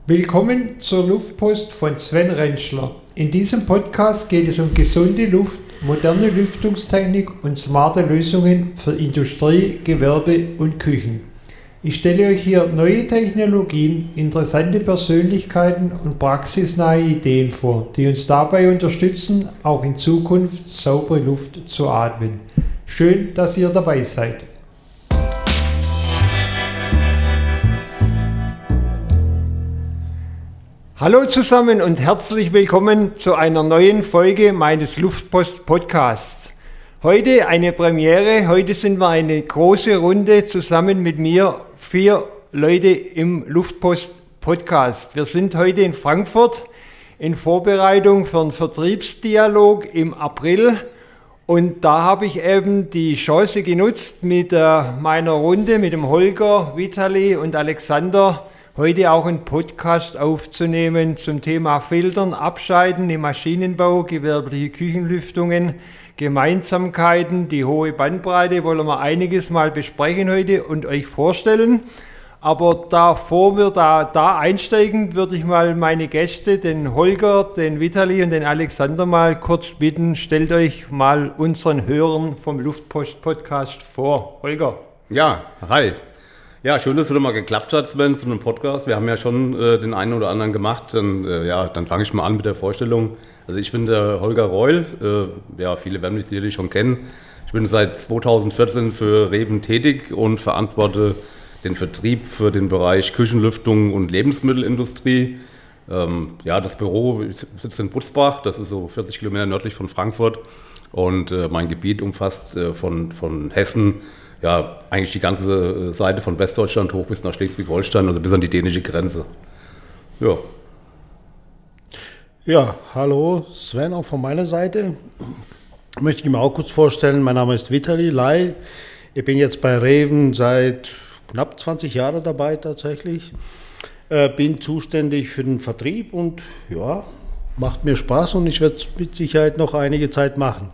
Willkommen zur Luftpost von Sven Rentschler. In diesem Podcast geht es um gesunde Luft, moderne Lüftungstechnik und smarte Lösungen für Industrie, Gewerbe und Küchen. Ich stelle euch hier neue Technologien, interessante Persönlichkeiten und praxisnahe Ideen vor, die uns dabei unterstützen, auch in Zukunft saubere Luft zu atmen. Schön, dass ihr dabei seid. Hallo zusammen und herzlich willkommen zu einer neuen Folge meines Luftpost-Podcasts. Heute eine Premiere, heute sind wir eine große Runde zusammen mit mir, 4 Leute im Luftpost-Podcast. Wir sind heute in Frankfurt in Vorbereitung für einen Vertriebsdialog im April und da habe ich eben die Chance genutzt, mit meiner Runde, mit dem Holger, Vitali und Alexander, heute auch einen Podcast aufzunehmen zum Thema Filtern, Abscheiden im Maschinenbau, gewerbliche Küchenlüftungen, Gemeinsamkeiten, die hohe Bandbreite, wollen wir einiges mal besprechen heute und euch vorstellen. Aber bevor wir da einsteigen, würde ich mal meine Gäste, den Holger, den Vitali und den Alexander mal kurz bitten, stellt euch mal unseren Hörern vom Luftpost-Podcast vor. Holger. Ja, hi. Ja, schön, dass es wieder mal geklappt hat, Sven, zu einem Podcast. Wir haben ja schon den einen oder anderen gemacht. Dann fange ich mal an mit der Vorstellung. Also ich bin der Holger Reul. Viele werden mich sicherlich schon kennen. Ich bin seit 2014 für Reven tätig und verantworte den Vertrieb für den Bereich Küchenlüftung und Lebensmittelindustrie. Das Büro sitzt in Butzbach, das ist so 40 Kilometer nördlich von Frankfurt. Und mein Gebiet umfasst von Hessen, ja, eigentlich die ganze Seite von Westdeutschland hoch bis nach Schleswig-Holstein, also bis an die dänische Grenze. Ja. Ja, hallo Sven, auch von meiner Seite. Möchte ich mir auch kurz vorstellen, mein Name ist Vitali Lai. Ich bin jetzt bei Reven seit knapp 20 Jahren dabei tatsächlich. Bin zuständig für den Vertrieb und ja, macht mir Spaß und ich werde es mit Sicherheit noch einige Zeit machen.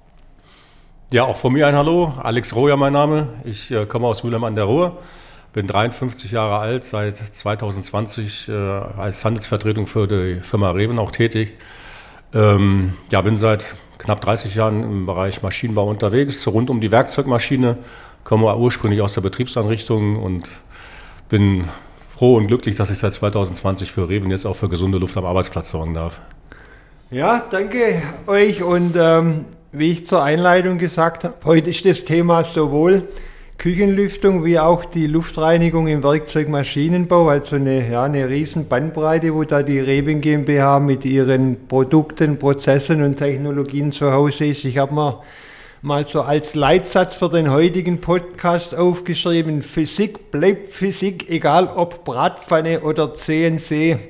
Ja, auch von mir ein Hallo, Alex Roja mein Name. Ich komme aus Mülheim an der Ruhr, bin 53 Jahre alt, seit 2020 als Handelsvertretung für die Firma Reven auch tätig. Bin seit knapp 30 Jahren im Bereich Maschinenbau unterwegs, rund um die Werkzeugmaschine, komme ursprünglich aus der Betriebsanrichtung und bin froh und glücklich, dass ich seit 2020 für Reven jetzt auch für gesunde Luft am Arbeitsplatz sorgen darf. Ja, danke euch und wie ich zur Einleitung gesagt habe, heute ist das Thema sowohl Küchenlüftung wie auch die Luftreinigung im Werkzeugmaschinenbau, also eine riesen Bandbreite, wo da die Reven GmbH mit ihren Produkten, Prozessen und Technologien zu Hause ist. Ich habe mir mal so als Leitsatz für den heutigen Podcast aufgeschrieben, Physik bleibt Physik, egal ob Bratpfanne oder CNC.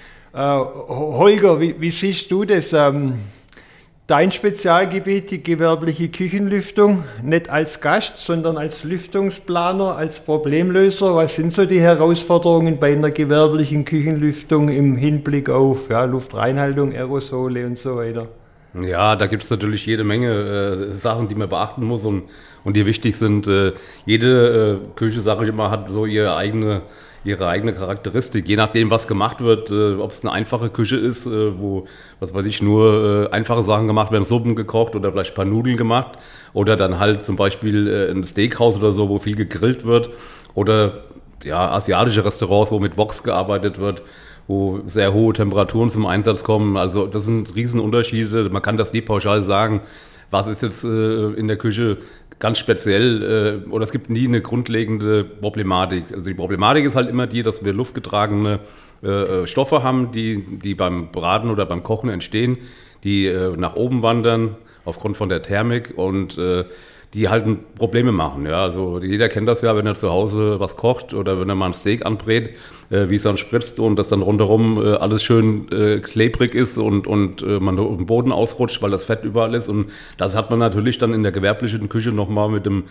Holger, wie siehst du das? Dein Spezialgebiet, die gewerbliche Küchenlüftung, nicht als Gast, sondern als Lüftungsplaner, als Problemlöser. Was sind so die Herausforderungen bei einer gewerblichen Küchenlüftung im Hinblick auf Luftreinhaltung, Aerosole und so weiter? Ja, da gibt es natürlich jede Menge Sachen, die man beachten muss und die wichtig sind. Jede Küche, sage ich immer, hat so ihre eigene Charakteristik, je nachdem, was gemacht wird, ob es eine einfache Küche ist, wo, nur einfache Sachen gemacht werden, Suppen gekocht oder vielleicht ein paar Nudeln gemacht oder dann halt zum Beispiel ein Steakhouse oder so, wo viel gegrillt wird oder asiatische Restaurants, wo mit Wok gearbeitet wird, wo sehr hohe Temperaturen zum Einsatz kommen. Also das sind Riesenunterschiede, man kann das nie pauschal sagen, was ist jetzt in der Küche ganz speziell, oder es gibt nie eine grundlegende Problematik. Also die Problematik ist halt immer die, dass wir luftgetragene Stoffe haben, die beim Braten oder beim Kochen entstehen, die nach oben wandern aufgrund von der Thermik und die halt Probleme machen. Ja, also jeder kennt das ja, wenn er zu Hause was kocht oder wenn er mal ein Steak anbrät, wie es dann spritzt und das dann rundherum alles schön klebrig ist und man auf dem Boden ausrutscht, weil das Fett überall ist. Und das hat man natürlich dann in der gewerblichen Küche nochmal mit dem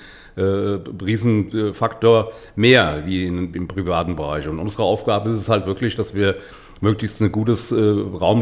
Riesenfaktor mehr wie im privaten Bereich. Und unsere Aufgabe ist es halt wirklich, dass wir möglichst eine gute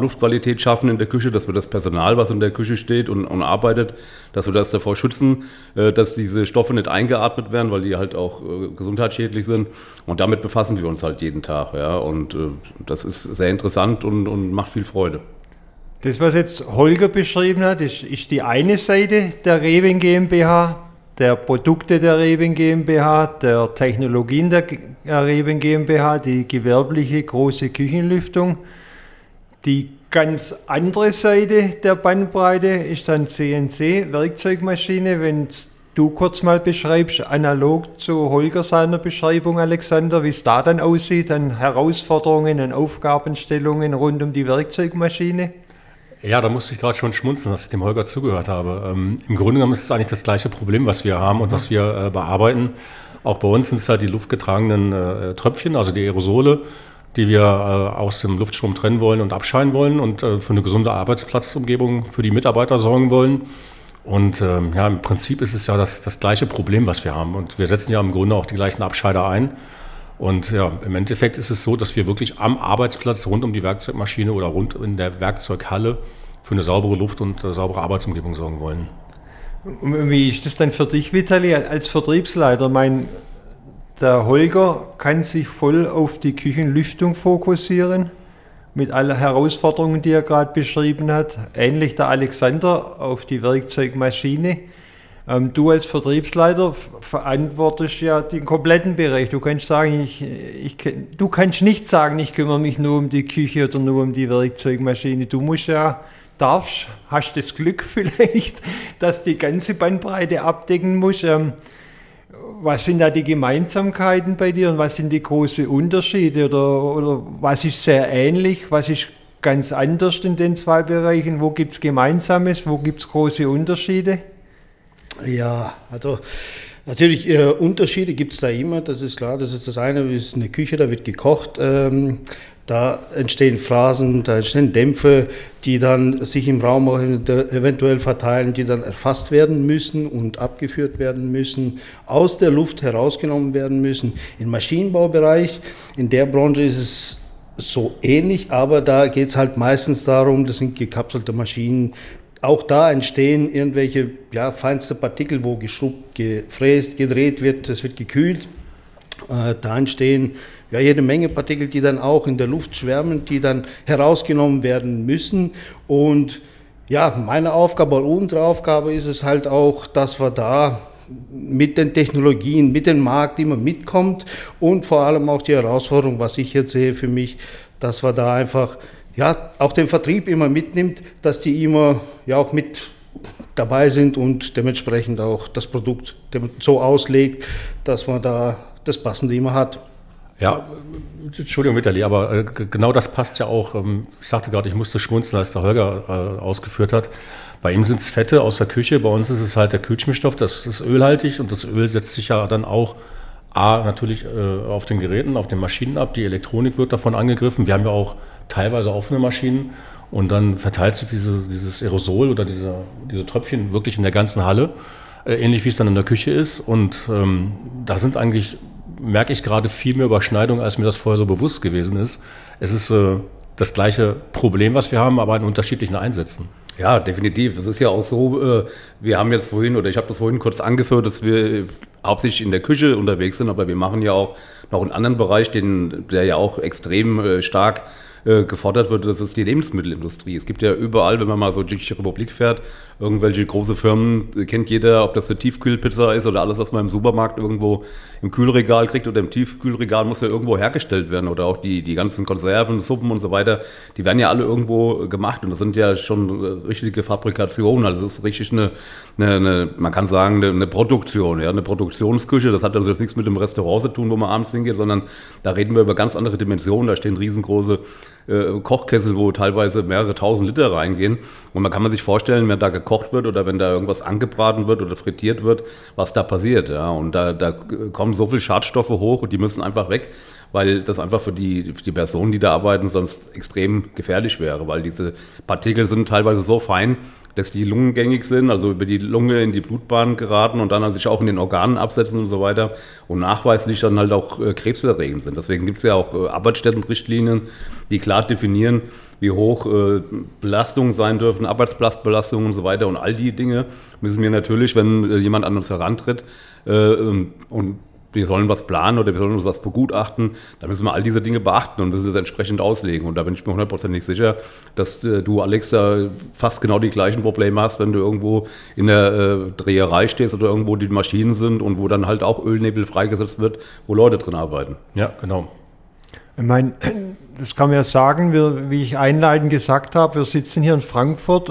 Raumluftqualität schaffen in der Küche, dass wir das Personal, was in der Küche steht und arbeitet, dass wir das davor schützen, dass diese Stoffe nicht eingeatmet werden, weil die halt auch gesundheitsschädlich sind. Und damit befassen wir uns halt jeden Tag. Ja? Und das ist sehr interessant und macht viel Freude. Das, was jetzt Holger beschrieben hat, ist die eine Seite der Reving GmbH, der Produkte der Reving GmbH, der Technologien der Reving GmbH, die gewerbliche große Küchenlüftung. Die ganz andere Seite der Bandbreite ist dann CNC-Werkzeugmaschine. Wenn du kurz mal beschreibst, analog zu Holger seiner Beschreibung, Alexander, wie es da dann aussieht, an Herausforderungen, an Aufgabenstellungen rund um die Werkzeugmaschine. Ja, da musste ich gerade schon schmunzeln, dass ich dem Holger zugehört habe. Im Grunde genommen ist es eigentlich das gleiche Problem, was wir haben und was wir bearbeiten. Auch bei uns sind es halt die luftgetragenen Tröpfchen, also die Aerosole, die wir aus dem Luftstrom trennen wollen und abscheiden wollen und für eine gesunde Arbeitsplatzumgebung für die Mitarbeiter sorgen wollen. Und ja, im Prinzip ist es ja das gleiche Problem, was wir haben. Und wir setzen ja im Grunde auch die gleichen Abscheider ein. Und ja, im Endeffekt ist es so, dass wir wirklich am Arbeitsplatz rund um die Werkzeugmaschine oder rund in der Werkzeughalle für eine saubere Luft und saubere Arbeitsumgebung sorgen wollen. Und wie ist das dann für dich, Vitali, als Vertriebsleiter? Der Holger kann sich voll auf die Küchenlüftung fokussieren, mit allen Herausforderungen, die er gerade beschrieben hat. Ähnlich der Alexander auf die Werkzeugmaschine. Du als Vertriebsleiter verantwortest ja den kompletten Bereich. Du kannst sagen, du kannst nicht sagen, ich kümmere mich nur um die Küche oder nur um die Werkzeugmaschine. Du musst hast das Glück vielleicht, dass die ganze Bandbreite abdecken musst. Was sind da die Gemeinsamkeiten bei dir und was sind die großen Unterschiede oder was ist sehr ähnlich, was ist ganz anders in den zwei Bereichen? Wo gibt es Gemeinsames, wo gibt es große Unterschiede? Ja, also natürlich Unterschiede gibt es da immer, das ist klar. Das ist das eine, ist eine Küche, da wird gekocht, da entstehen Phrasen, da entstehen Dämpfe, die dann sich im Raum auch eventuell verteilen, die dann erfasst werden müssen und abgeführt werden müssen, aus der Luft herausgenommen werden müssen. Im Maschinenbaubereich, in der Branche ist es so ähnlich, aber da geht es halt meistens darum, das sind gekapselte Maschinen. Auch da entstehen irgendwelche feinste Partikel, wo geschrubbt, gefräst, gedreht wird, das wird gekühlt. Da entstehen jede Menge Partikel, die dann auch in der Luft schwärmen, die dann herausgenommen werden müssen. Und ja, meine Aufgabe oder unsere Aufgabe ist es halt auch, dass wir da mit den Technologien, mit dem Markt immer mitkommt und vor allem auch die Herausforderung, was ich jetzt sehe für mich, dass wir da einfach auch den Vertrieb immer mitnimmt, dass die immer auch mit dabei sind und dementsprechend auch das Produkt so auslegt, dass man da das Passende immer hat. Ja, Entschuldigung, Vitali, aber genau das passt ja auch. Ich sagte gerade, ich musste schmunzeln, als der Holger ausgeführt hat. Bei ihm sind es Fette aus der Küche, bei uns ist es halt der Kühlschmischstoff, das ist ölhaltig und das Öl setzt sich ja dann auch natürlich auf den Geräten, auf den Maschinen ab. Die Elektronik wird davon angegriffen. Wir haben ja auch teilweise offene Maschinen und dann verteilt sich dieses Aerosol oder diese Tröpfchen wirklich in der ganzen Halle, ähnlich wie es dann in der Küche ist. Und da sind eigentlich, merke ich gerade, viel mehr Überschneidungen, als mir das vorher so bewusst gewesen ist. Es ist das gleiche Problem, was wir haben, aber in unterschiedlichen Einsätzen. Ja, definitiv. Es ist ja auch so, ich habe das vorhin kurz angeführt, dass wir hauptsächlich in der Küche unterwegs sind, aber wir machen ja auch noch einen anderen Bereich, der ja auch extrem stark gefordert wird, das ist die Lebensmittelindustrie. Es gibt ja überall, wenn man mal so durch die Republik fährt, irgendwelche große Firmen, kennt jeder, ob das eine Tiefkühlpizza ist oder alles, was man im Supermarkt irgendwo im Kühlregal kriegt oder im Tiefkühlregal, muss ja irgendwo hergestellt werden oder auch die ganzen Konserven, Suppen und so weiter, die werden ja alle irgendwo gemacht und das sind ja schon richtige Fabrikationen, also das ist richtig eine man kann sagen, eine Produktion, ja, eine Produktionsküche, das hat also jetzt nichts mit dem Restaurant zu tun, wo man abends hingeht, sondern da reden wir über ganz andere Dimensionen, da stehen riesengroße Kochkessel, wo teilweise mehrere tausend Liter reingehen. Und man kann sich vorstellen, wenn da gekocht wird oder wenn da irgendwas angebraten wird oder frittiert wird, was da passiert. Ja. Und da kommen so viele Schadstoffe hoch und die müssen einfach weg, weil das einfach für die Personen, die da arbeiten, sonst extrem gefährlich wäre, weil diese Partikel sind teilweise so fein, dass die lungengängig sind, also über die Lunge in die Blutbahn geraten und dann sich auch in den Organen absetzen und so weiter und nachweislich dann halt auch krebserregend sind. Deswegen gibt es ja auch Arbeitsstättenrichtlinien, die klar klar definieren, wie hoch Belastungen sein dürfen, Arbeitsplatzbelastungen und so weiter. Und all die Dinge müssen wir natürlich, wenn jemand an uns herantritt und wir sollen was planen oder wir sollen uns was begutachten, da müssen wir all diese Dinge beachten und müssen es entsprechend auslegen. Und da bin ich mir 100% sicher, dass du, Alex, da fast genau die gleichen Probleme hast, wenn du irgendwo in der Dreherei stehst oder irgendwo die Maschinen sind und wo dann halt auch Ölnebel freigesetzt wird, wo Leute drin arbeiten. Ja, genau. Ich meine, das kann man ja sagen, wie ich einleitend gesagt habe, wir sitzen hier in Frankfurt.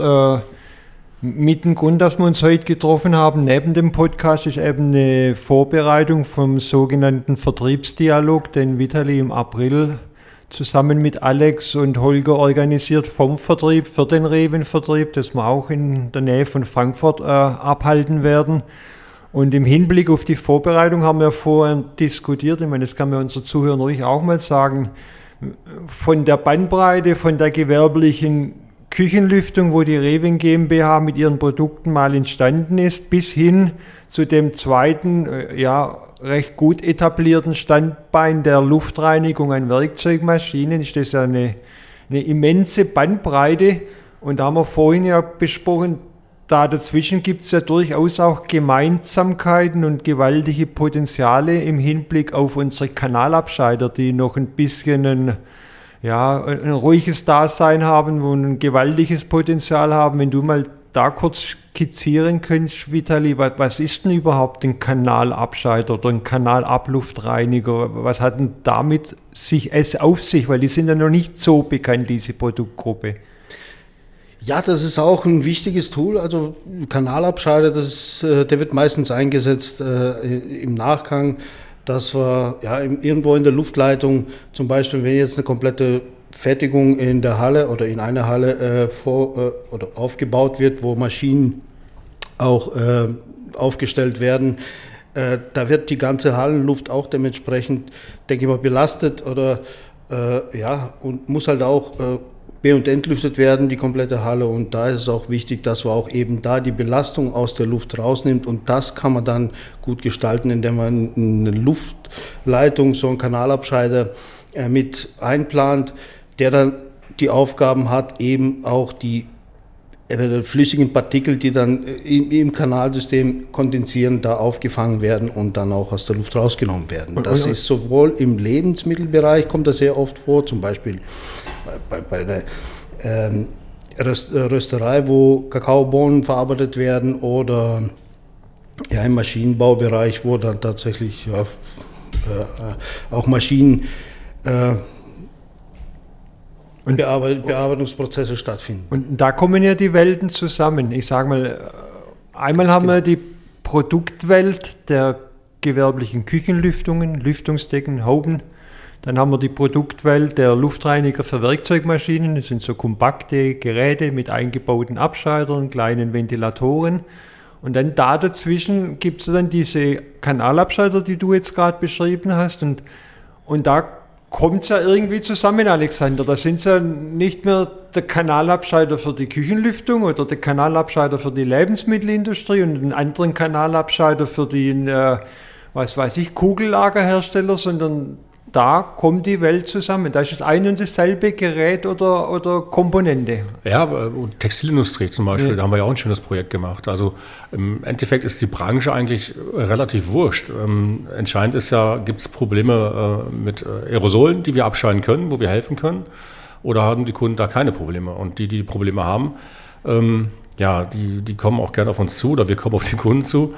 Mit dem Grund, dass wir uns heute getroffen haben, neben dem Podcast, ist eben eine Vorbereitung vom sogenannten Vertriebsdialog, den Vitali im April zusammen mit Alex und Holger organisiert vom Vertrieb für den Reven-Vertrieb, das wir auch in der Nähe von Frankfurt abhalten werden. Und im Hinblick auf die Vorbereitung haben wir vorher diskutiert, ich meine, das kann man unseren Zuhörern ruhig auch mal sagen, von der Bandbreite, von der gewerblichen Küchenlüftung, wo die Reven GmbH mit ihren Produkten mal entstanden ist, bis hin zu dem zweiten, recht gut etablierten Standbein der Luftreinigung an Werkzeugmaschinen, ist das ja eine immense Bandbreite. Und da haben wir vorhin ja besprochen, da dazwischen gibt es ja durchaus auch Gemeinsamkeiten und gewaltige Potenziale im Hinblick auf unsere Kanalabscheider, die noch ein bisschen ein ruhiges Dasein haben, wo ein gewaltiges Potenzial haben. Wenn du mal da kurz skizzieren könntest, Vitali, was ist denn überhaupt ein Kanalabscheider oder ein Kanalablufreiniger? Was hat denn damit es auf sich? Weil die sind ja noch nicht so bekannt, diese Produktgruppe. Ja, das ist auch ein wichtiges Tool. Also Kanalabscheider, der wird meistens eingesetzt im Nachgang, dass wir irgendwo in der Luftleitung, zum Beispiel wenn jetzt eine komplette Fertigung in der Halle oder in einer Halle oder aufgebaut wird, wo Maschinen auch aufgestellt werden, da wird die ganze Hallenluft auch dementsprechend, denke ich mal, belastet und muss halt auch be- und entlüftet werden, die komplette Halle. Und da ist es auch wichtig, dass man auch eben da die Belastung aus der Luft rausnimmt. Und das kann man dann gut gestalten, indem man eine Luftleitung, so einen Kanalabscheider mit einplant, der dann die Aufgaben hat, eben auch die flüssigen Partikel, die dann im Kanalsystem kondensieren, da aufgefangen werden und dann auch aus der Luft rausgenommen werden. Das ist sowohl im Lebensmittelbereich, kommt das sehr oft vor, zum Beispiel bei einer Rösterei, wo Kakaobohnen verarbeitet werden, oder im Maschinenbaubereich, wo dann tatsächlich auch Maschinen Bearbeitungsprozesse stattfinden. Und da kommen ja die Welten zusammen. Ich sage mal, einmal haben wir die Produktwelt der gewerblichen Küchenlüftungen, Lüftungsdecken, Hauben. Dann haben wir die Produktwelt der Luftreiniger für Werkzeugmaschinen. Das sind so kompakte Geräte mit eingebauten Abscheidern, kleinen Ventilatoren. Und dann da dazwischen gibt es dann diese Kanalabscheider, die du jetzt gerade beschrieben hast. Und da kommt es ja irgendwie zusammen, Alexander. Da sind es ja nicht mehr der Kanalabscheider für die Küchenlüftung oder der Kanalabscheider für die Lebensmittelindustrie und einen anderen Kanalabscheider für den, Kugellagerhersteller, sondern da kommt die Welt zusammen. Da ist es ein und dasselbe Gerät oder Komponente. Ja, und Textilindustrie zum Beispiel, da haben wir ja auch ein schönes Projekt gemacht. Also im Endeffekt ist die Branche eigentlich relativ wurscht. Entscheidend ist ja, gibt es Probleme mit Aerosolen, die wir abscheiden können, wo wir helfen können, oder haben die Kunden da keine Probleme? Und die Probleme haben, die kommen auch gerne auf uns zu oder wir kommen auf die Kunden zu.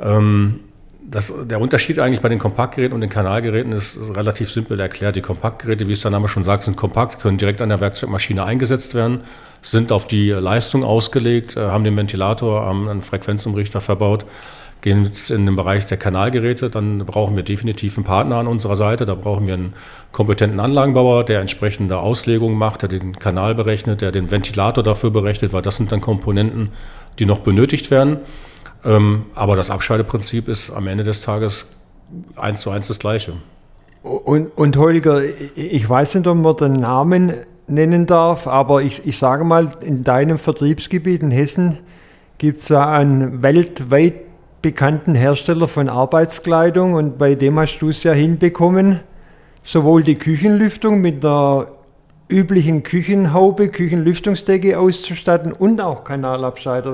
Der Unterschied eigentlich bei den Kompaktgeräten und den Kanalgeräten ist relativ simpel erklärt. Die Kompaktgeräte, wie es der Name schon sagt, sind kompakt, können direkt an der Werkzeugmaschine eingesetzt werden, sind auf die Leistung ausgelegt, haben den Ventilator, haben einen Frequenzumrichter verbaut. Gehen jetzt in den Bereich der Kanalgeräte, dann brauchen wir definitiv einen Partner an unserer Seite. Da brauchen wir einen kompetenten Anlagenbauer, der entsprechende Auslegungen macht, der den Kanal berechnet, der den Ventilator dafür berechnet, weil das sind dann Komponenten, die noch benötigt werden. Aber das Abscheideprinzip ist am Ende des Tages 1:1 das Gleiche. Und Holger, ich weiß nicht, ob man den Namen nennen darf, aber ich sage mal, in deinem Vertriebsgebiet in Hessen gibt es ja einen weltweit bekannten Hersteller von Arbeitskleidung und bei dem hast du es ja hinbekommen, sowohl die Küchenlüftung mit der üblichen Küchenhaube, Küchenlüftungsdecke auszustatten und auch Kanalabscheider.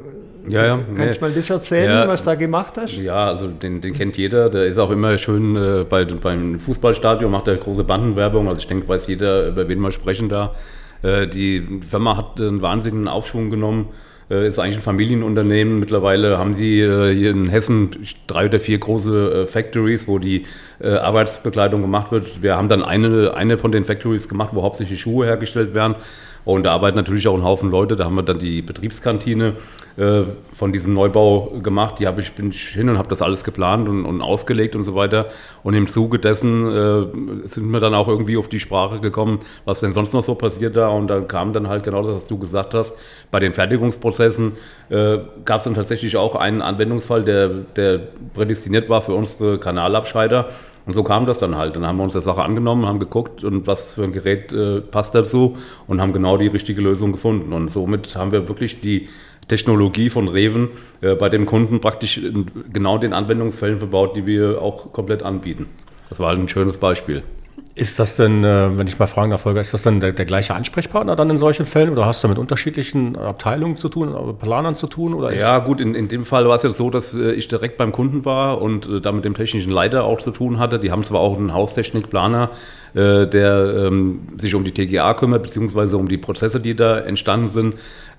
Kannst du mal das erzählen, was da gemacht hast? Ja, also den kennt jeder. Der ist auch immer schön beim Fußballstadion, macht er große Bandenwerbung. Also ich denke, weiß jeder, über wen wir sprechen da. Die Firma hat einen wahnsinnigen Aufschwung genommen. Ist eigentlich ein Familienunternehmen. Mittlerweile haben die hier in Hessen 3 oder 4 große Factories, wo die Arbeitsbekleidung gemacht wird. Wir haben dann eine von den Factories gemacht, wo hauptsächlich Schuhe hergestellt werden. Und da arbeiten natürlich auch ein Haufen Leute. Da haben wir dann die Betriebskantine von diesem Neubau gemacht. Bin ich hin und habe das alles geplant und ausgelegt und so weiter. Und im Zuge dessen sind wir dann auch irgendwie auf die Sprache gekommen, was denn sonst noch so passiert da. Und da kam dann halt genau das, was du gesagt hast. Bei den Fertigungsprozessen gab es dann tatsächlich auch einen Anwendungsfall, der prädestiniert war für unsere Kanalabscheider. Und so kam das dann halt. Dann haben wir uns der Sache angenommen, haben geguckt, und was für ein Gerät passt dazu, und haben genau die richtige Lösung gefunden. Und somit haben wir wirklich die Technologie von Reven bei dem Kunden praktisch in genau den Anwendungsfällen verbaut, die wir auch komplett anbieten. Das war halt ein schönes Beispiel. Ist das denn, wenn ich mal fragen darf, Holger, ist das dann der gleiche Ansprechpartner dann in solchen Fällen, oder hast du mit unterschiedlichen Abteilungen zu tun, Planern zu tun? Oder ja gut, in dem Fall war es jetzt so, dass ich direkt beim Kunden war und da mit dem technischen Leiter auch zu tun hatte. Die haben zwar auch einen Haustechnikplaner, der sich um die TGA kümmert, beziehungsweise um die Prozesse, die da entstanden sind.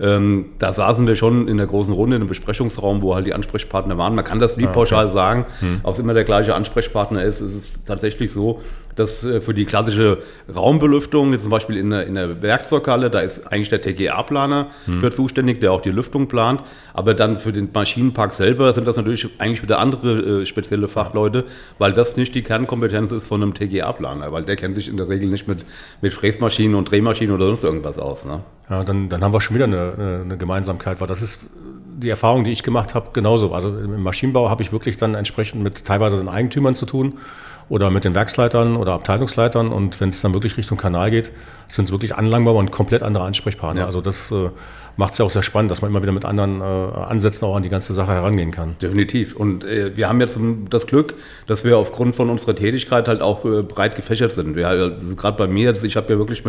Da saßen wir schon in der großen Runde in einem Besprechungsraum, wo halt die Ansprechpartner waren. Man kann das nie pauschal sagen, ob es immer der gleiche Ansprechpartner ist. Es ist tatsächlich so, dass für die klassische Raumbelüftung, zum Beispiel in der Werkzeughalle, da ist eigentlich der TGA-Planer für zuständig, der auch die Lüftung plant. Aber dann für den Maschinenpark selber sind das natürlich eigentlich wieder andere spezielle Fachleute, weil das nicht die Kernkompetenz ist von einem TGA-Planer, weil der kennt sich in der Regel nicht mit Fräsmaschinen und Drehmaschinen oder sonst irgendwas aus. Ne? Ja, dann haben wir schon wieder eine Gemeinsamkeit, weil das ist die Erfahrung, die ich gemacht habe, genauso. Also im Maschinenbau habe ich wirklich dann entsprechend mit teilweise den Eigentümern zu tun oder mit den Werksleitern oder Abteilungsleitern, und wenn es dann wirklich Richtung Kanal geht, sind es wirklich Anlagenbauer und komplett andere Ansprechpartner. Ja. Also das macht es ja auch sehr spannend, dass man immer wieder mit anderen Ansätzen auch an die ganze Sache herangehen kann. Definitiv. Und wir haben jetzt das Glück, dass wir aufgrund von unserer Tätigkeit halt auch breit gefächert sind. Gerade bei mir jetzt, ich habe ja wirklich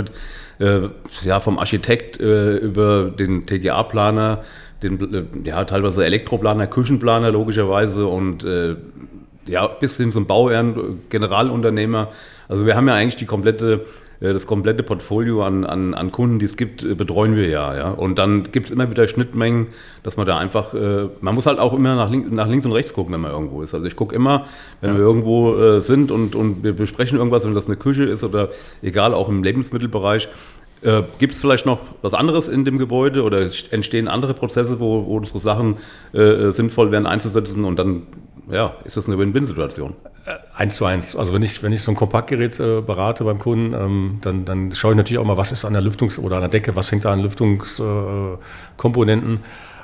vom Architekt über den TGA-Planer, teilweise Elektroplaner, Küchenplaner logischerweise und bis hin zum Bauherrn, Generalunternehmer. Also wir haben ja eigentlich das komplette Portfolio an Kunden, die es gibt, betreuen wir ja. Und dann gibt es immer wieder Schnittmengen, dass man da einfach, man muss halt auch immer nach links und rechts gucken, wenn man irgendwo ist. Also ich gucke immer, wenn wir irgendwo sind und wir besprechen irgendwas, wenn das eine Küche ist oder egal, auch im Lebensmittelbereich, gibt es vielleicht noch was anderes in dem Gebäude oder entstehen andere Prozesse, wo unsere Sachen sinnvoll wären einzusetzen, und dann ist das eine Win-Win-Situation. 1:1. Also wenn ich so ein Kompaktgerät berate beim Kunden, dann schaue ich natürlich auch mal, was ist an der Lüftungs- oder an der Decke, was hängt da an Lüftungskomponenten.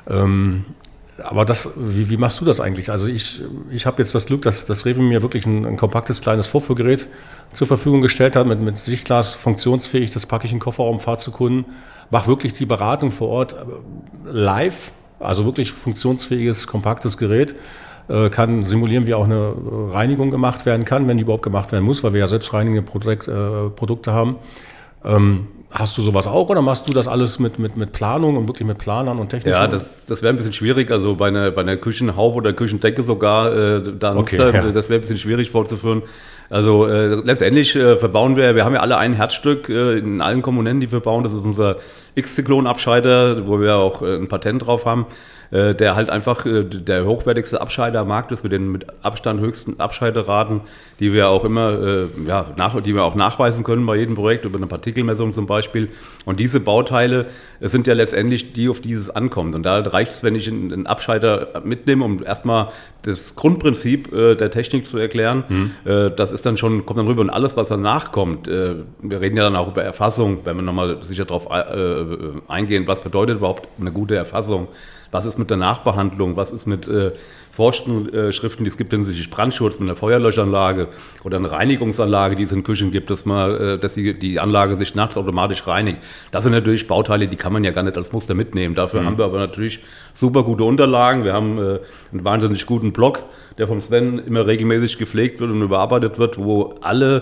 Aber wie machst du das eigentlich? Also ich habe jetzt das Glück, dass Rewe mir wirklich ein kompaktes, kleines Vorführgerät zur Verfügung gestellt hat, mit Sichtglas funktionsfähig. Das packe ich in den Kofferraum, fahre zu Kunden, mache wirklich die Beratung vor Ort live, also wirklich funktionsfähiges, kompaktes Gerät. Kann simulieren, wie auch eine Reinigung gemacht werden kann, wenn die überhaupt gemacht werden muss, weil wir ja selbstreinigende Produkte haben. Hast du sowas auch, oder machst du das alles mit Planung und wirklich mit Planern und Technik? Ja, das wäre ein bisschen schwierig. Also bei einer Küchenhaube oder Küchendecke sogar, das wäre ein bisschen schwierig vorzuführen. Also letztendlich verbauen wir haben ja alle ein Herzstück in allen Komponenten, die wir bauen. Das ist unser X-Zyklon-Abscheider, wo wir auch ein Patent drauf haben, der halt einfach der hochwertigste Abscheider am Markt ist, mit den mit Abstand höchsten Abscheideraten, die wir auch immer die wir auch nachweisen können bei jedem Projekt, über eine Partikelmessung zum Beispiel. Und diese Bauteile sind ja letztendlich die, auf die es ankommt. Und da reicht es, wenn ich einen Abscheider mitnehme, um erstmal das Grundprinzip der Technik zu erklären. Das ist dann kommt dann rüber, und alles, was danach kommt, wir reden ja dann auch über Erfassung, wenn wir nochmal sicher darauf eingehen, was bedeutet überhaupt eine gute Erfassung, was ist mit der Nachbehandlung, was ist mit Vorschriften, die es gibt hinsichtlich Brandschutz, mit einer Feuerlöschanlage oder einer Reinigungsanlage, die es in Küchen gibt, dass die Anlage sich nachts automatisch reinigt. Das sind natürlich Bauteile, die kann man ja gar nicht als Muster mitnehmen. Dafür haben wir aber natürlich super gute Unterlagen. Wir haben einen wahnsinnig guten Blog, der vom Sven immer regelmäßig gepflegt wird und überarbeitet wird, wo alle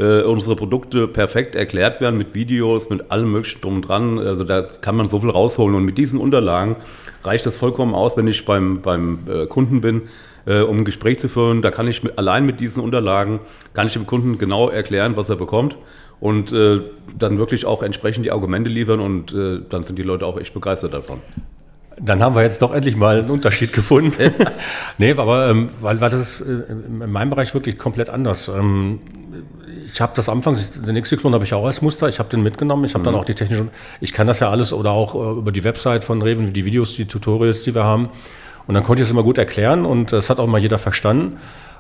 unsere Produkte perfekt erklärt werden mit Videos, mit allem möglichen drum und dran. Also da kann man so viel rausholen. Und mit diesen Unterlagen reicht das vollkommen aus, wenn ich beim Kunden bin, um ein Gespräch zu führen. Da kann ich allein mit diesen Unterlagen, kann ich dem Kunden genau erklären, was er bekommt. Und dann wirklich auch entsprechend die Argumente liefern. Und dann sind die Leute auch echt begeistert davon. Dann haben wir jetzt doch endlich mal einen Unterschied gefunden. Nee, aber weil das ist in meinem Bereich wirklich komplett anders. Ich habe das anfangs, den X-Cyclone habe ich auch als Muster, ich habe den mitgenommen, ich habe dann auch die technischen, ich kann das ja alles oder auch über die Website von Raven, die Videos, die Tutorials, die wir haben. Und dann konnte ich es immer gut erklären und das hat auch mal jeder verstanden.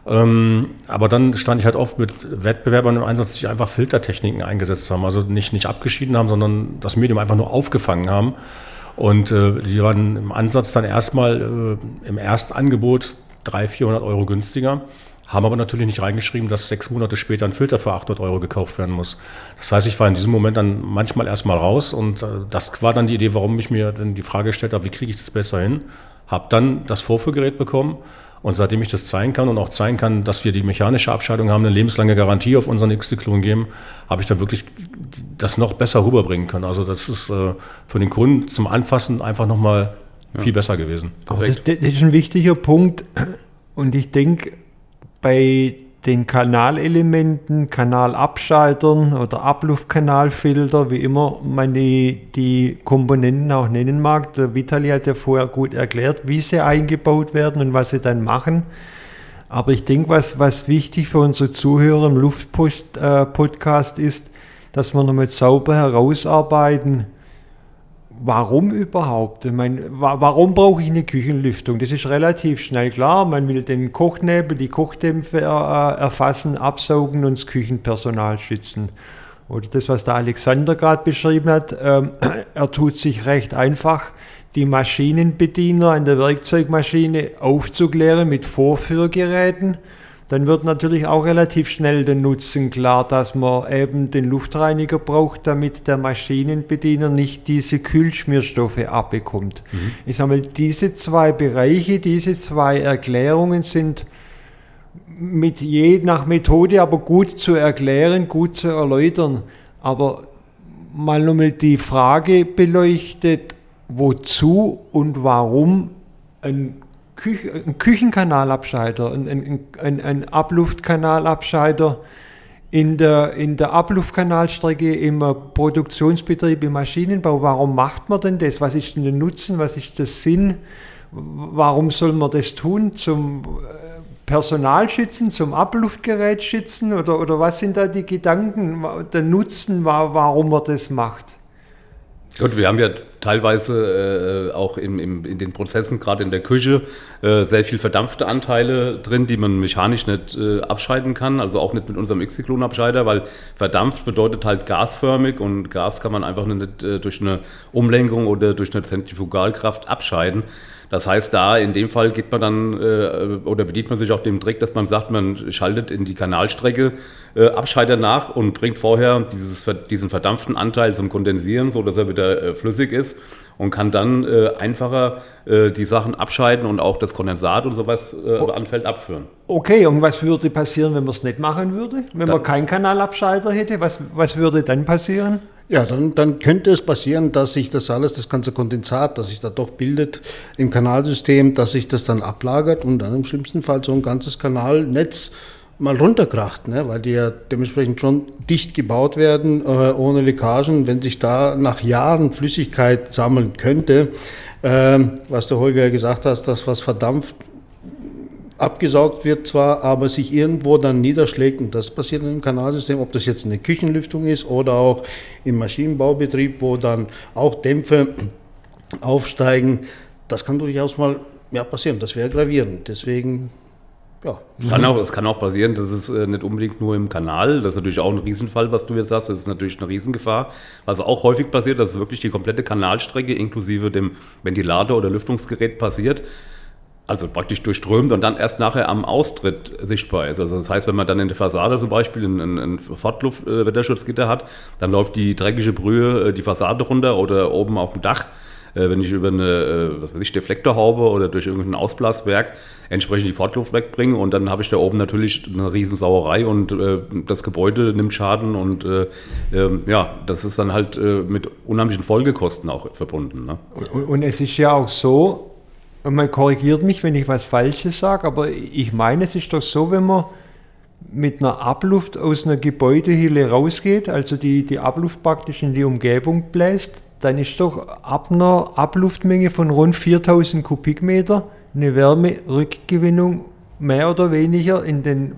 Aber dann stand ich halt oft mit Wettbewerbern im Einsatz, die einfach Filtertechniken eingesetzt haben. Also nicht abgeschieden haben, sondern das Medium einfach nur aufgefangen haben. Und die waren im Ansatz dann erstmal im Erstangebot 300-400 Euro günstiger, haben aber natürlich nicht reingeschrieben, dass 6 Monate später ein Filter für 800 Euro gekauft werden muss. Das heißt, ich war in diesem Moment dann manchmal erstmal raus und das war dann die Idee, warum ich mir dann die Frage gestellt habe, wie kriege ich das besser hin? Habe dann das Vorführgerät bekommen und seitdem ich das zeigen kann und auch zeigen kann, dass wir die mechanische Abscheidung haben, eine lebenslange Garantie auf unseren X-Cyclone geben, habe ich dann wirklich das noch besser rüberbringen können. Also das ist für den Kunden zum Anfassen einfach nochmal viel besser gewesen. Aber das ist ein wichtiger Punkt und ich denke, bei den Kanalelementen, Kanalabschaltern oder Abluftkanalfilter, wie immer man die Komponenten auch nennen mag. Der Vitali hat ja vorher gut erklärt, wie sie eingebaut werden und was sie dann machen. Aber ich denke, was wichtig für unsere Zuhörer im Luftpost-Podcast ist, dass wir nochmal sauber herausarbeiten, warum überhaupt? Ich meine, warum brauche ich eine Küchenlüftung? Das ist relativ schnell klar. Man will den Kochnebel, die Kochdämpfe erfassen, absaugen und das Küchenpersonal schützen. Oder das, was der Alexander gerade beschrieben hat, er tut sich recht einfach, die Maschinenbediener in der Werkzeugmaschine aufzuklären mit Vorführgeräten. Dann wird natürlich auch relativ schnell der Nutzen klar, dass man eben den Luftreiniger braucht, damit der Maschinenbediener nicht diese Kühlschmierstoffe abbekommt. Ich sage mal, diese zwei Bereiche, diese zwei Erklärungen sind nach Methode aber gut zu erklären, gut zu erläutern. Aber mal nochmal die Frage beleuchtet, wozu und warum ein Küchenkanalabscheider, ein Abluftkanalabscheider in der Abluftkanalstrecke im Produktionsbetrieb im Maschinenbau. Warum macht man denn das? Was ist denn der Nutzen? Was ist der Sinn? Warum soll man das tun? Zum Personal schützen, zum Abluftgerät schützen? Oder was sind da die Gedanken, der Nutzen, warum man das macht? Gut, wir haben ja teilweise auch in den Prozessen, gerade in der Küche, sehr viel verdampfte Anteile drin, die man mechanisch nicht abscheiden kann, also auch nicht mit unserem X-Cyclone-Abscheider, weil verdampft bedeutet halt gasförmig und Gas kann man einfach nicht durch eine Umlenkung oder durch eine Zentrifugalkraft abscheiden. Das heißt, da in dem Fall geht man dann oder bedient man sich auch dem Trick, dass man sagt, man schaltet in die Kanalstrecke Abscheider nach und bringt vorher diesen verdampften Anteil zum Kondensieren, so dass er wieder flüssig ist und kann dann einfacher die Sachen abscheiden und auch das Kondensat und sowas anfällt abführen. Okay, und was würde passieren, wenn man es nicht machen würde? Wenn man keinen Kanalabscheider hätte, was würde dann passieren? Ja, dann könnte es passieren, dass sich das ganze Kondensat, das sich da doch bildet im Kanalsystem, dass sich das dann ablagert und dann im schlimmsten Fall so ein ganzes Kanalnetz mal runterkracht, ne? Weil die ja dementsprechend schon dicht gebaut werden, ohne Leckagen. Wenn sich da nach Jahren Flüssigkeit sammeln könnte, was der Holger gesagt hat, das was verdampft, abgesaugt wird zwar, aber sich irgendwo dann niederschlägt und das passiert im Kanalsystem, ob das jetzt eine Küchenlüftung ist oder auch im Maschinenbaubetrieb, wo dann auch Dämpfe aufsteigen, das kann durchaus mal passieren, das wäre gravierend, deswegen Es kann auch passieren, das ist nicht unbedingt nur im Kanal, das ist natürlich auch ein Riesenfall, was du jetzt sagst, das ist natürlich eine Riesengefahr. Was auch häufig passiert, dass wirklich die komplette Kanalstrecke inklusive dem Ventilator oder Lüftungsgerät passiert, also praktisch durchströmt und dann erst nachher am Austritt sichtbar ist. Also das heißt, wenn man dann in der Fassade zum Beispiel ein Fortluftwetterschutzgitter hat, dann läuft die dreckige Brühe die Fassade runter oder oben auf dem Dach wenn ich über eine Deflektorhaube oder durch irgendein Ausblaswerk entsprechend die Fortluft wegbringe und dann habe ich da oben natürlich eine riesen Sauerei und das Gebäude nimmt Schaden und das ist dann halt mit unheimlichen Folgekosten auch verbunden. Ne? Und es ist ja auch so, und man korrigiert mich, wenn ich was Falsches sage, aber ich meine, es ist doch so, wenn man mit einer Abluft aus einer Gebäudehülle rausgeht, also die Abluft praktisch in die Umgebung bläst, dann ist doch ab einer Abluftmenge von rund 4000 Kubikmeter eine Wärmerückgewinnung mehr oder weniger in den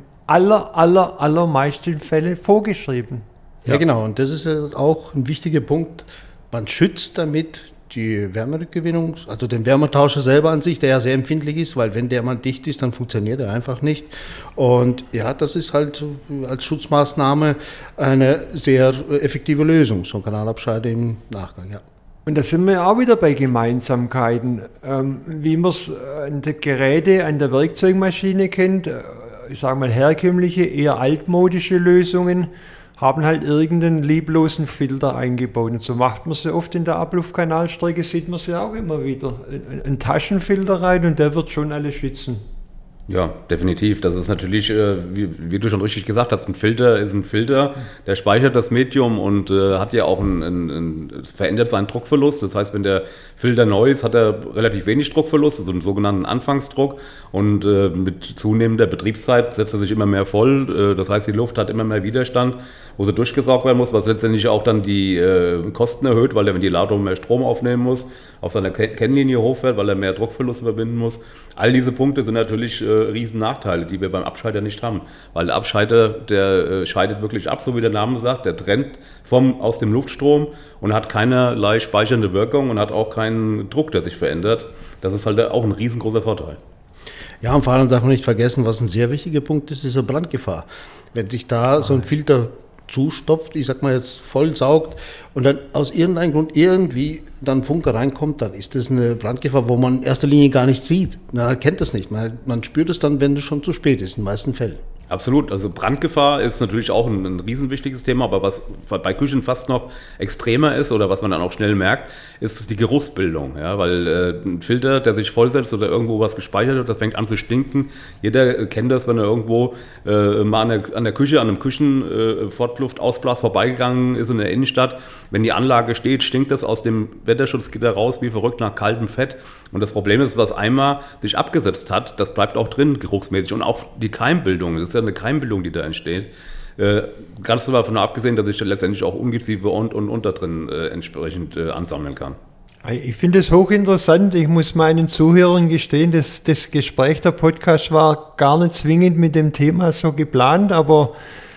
allermeisten Fällen vorgeschrieben. Ja, genau. Und das ist ja auch ein wichtiger Punkt. Man schützt damit die Wärmerückgewinnung, also den Wärmetauscher selber an sich, der ja sehr empfindlich ist, weil wenn der mal dicht ist, dann funktioniert er einfach nicht. Und ja, das ist halt als Schutzmaßnahme eine sehr effektive Lösung, so ein Kanalabscheide im Nachgang, ja. Und da sind wir auch wieder bei Gemeinsamkeiten. Wie man es an der Geräte, an der Werkzeugmaschine kennt, ich sage mal herkömmliche, eher altmodische Lösungen, haben halt irgendeinen lieblosen Filter eingebaut. Und so macht man sie oft in der Abluftkanalstrecke, sieht man sie auch immer wieder. Ein Taschenfilter rein und der wird schon alles schützen. Ja, definitiv. Das ist natürlich, wie du schon richtig gesagt hast, ein Filter ist ein Filter, der speichert das Medium und hat ja auch verändert seinen Druckverlust. Das heißt, wenn der Filter neu ist, hat er relativ wenig Druckverlust, also einen sogenannten Anfangsdruck. Und mit zunehmender Betriebszeit setzt er sich immer mehr voll. Das heißt, die Luft hat immer mehr Widerstand, wo sie durchgesaugt werden muss, was letztendlich auch dann die Kosten erhöht, weil der Ventilator mehr Strom aufnehmen muss, auf seiner Kennlinie hochfährt, weil er mehr Druckverlust überwinden muss. All diese Punkte sind natürlich riesen Nachteile, die wir beim Abscheider nicht haben. Weil der Abscheider, der scheidet wirklich ab, so wie der Name sagt, der trennt aus dem Luftstrom und hat keinerlei speichernde Wirkung und hat auch keinen Druck, der sich verändert. Das ist halt auch ein riesengroßer Vorteil. Ja, und vor allem darf man nicht vergessen, was ein sehr wichtiger Punkt ist, ist eine Brandgefahr. Wenn sich da so ein Filter zustopft, ich sag mal jetzt voll saugt und dann aus irgendeinem Grund irgendwie dann Funke reinkommt, dann ist das eine Brandgefahr, wo man in erster Linie gar nicht sieht. Man erkennt das nicht. Man spürt es dann, wenn es schon zu spät ist, in den meisten Fällen. Absolut, also Brandgefahr ist natürlich auch ein riesenwichtiges Thema, aber was bei Küchen fast noch extremer ist oder was man dann auch schnell merkt, ist die Geruchsbildung. Ja, weil ein Filter, der sich vollsetzt oder irgendwo was gespeichert wird, das fängt an zu stinken. Jeder kennt das, wenn er irgendwo mal an der Küche, an einem Küchenfortluftausblas vorbeigegangen ist in der Innenstadt. Wenn die Anlage steht, stinkt das aus dem Wetterschutzgitter raus wie verrückt nach kaltem Fett. Und das Problem ist, was einmal sich abgesetzt hat, das bleibt auch drin geruchsmäßig und auch die Keimbildung. Das ist ja eine Keimbildung, die da entsteht. Ganz davon abgesehen, dass ich letztendlich auch Ungeziefer und da drin entsprechend ansammeln kann. Ich finde es hochinteressant. Ich muss meinen Zuhörern gestehen, das Gespräch, der Podcast war gar nicht zwingend mit dem Thema so geplant, aber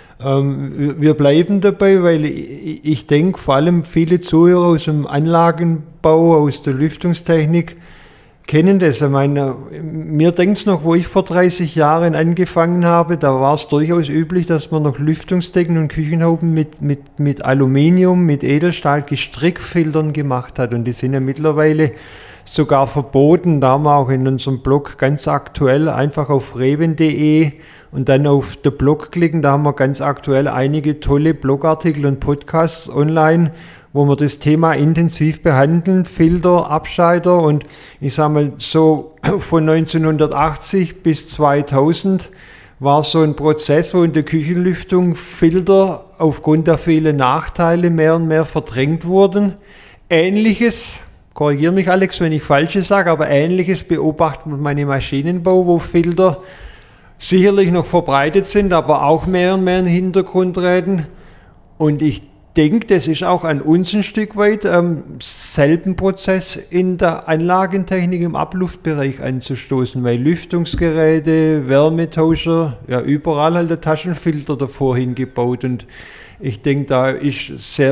wir bleiben dabei, weil ich denke, vor allem viele Zuhörer aus dem Anlagenbau, aus der Lüftungstechnik, kennen das. Ich meine, mir denkt es noch, wo ich vor 30 Jahren angefangen habe, da war es durchaus üblich, dass man noch Lüftungsdecken und Küchenhauben mit Aluminium, mit Edelstahl, Gestrickfiltern gemacht hat. Und die sind ja mittlerweile sogar verboten. Da haben wir auch in unserem Blog ganz aktuell einfach auf reven.de und dann auf den Blog klicken. Da haben wir ganz aktuell einige tolle Blogartikel und Podcasts online, wo wir das Thema intensiv behandeln, Filter, Abscheider, und ich sage mal so von 1980 bis 2000 war so ein Prozess, wo in der Küchenlüftung Filter aufgrund der vielen Nachteile mehr und mehr verdrängt wurden. Ähnliches, korrigiere mich Alex, wenn ich Falsches sage, aber Ähnliches beobachtet man im Maschinenbau, wo Filter sicherlich noch verbreitet sind, aber auch mehr und mehr in den Hintergrund treten. Und ich denke, das ist auch an uns ein Stück weit selben Prozess in der Anlagentechnik im Abluftbereich anzustoßen, weil Lüftungsgeräte, Wärmetauscher, ja überall halt der Taschenfilter davor hingebaut, und ich denke, da ist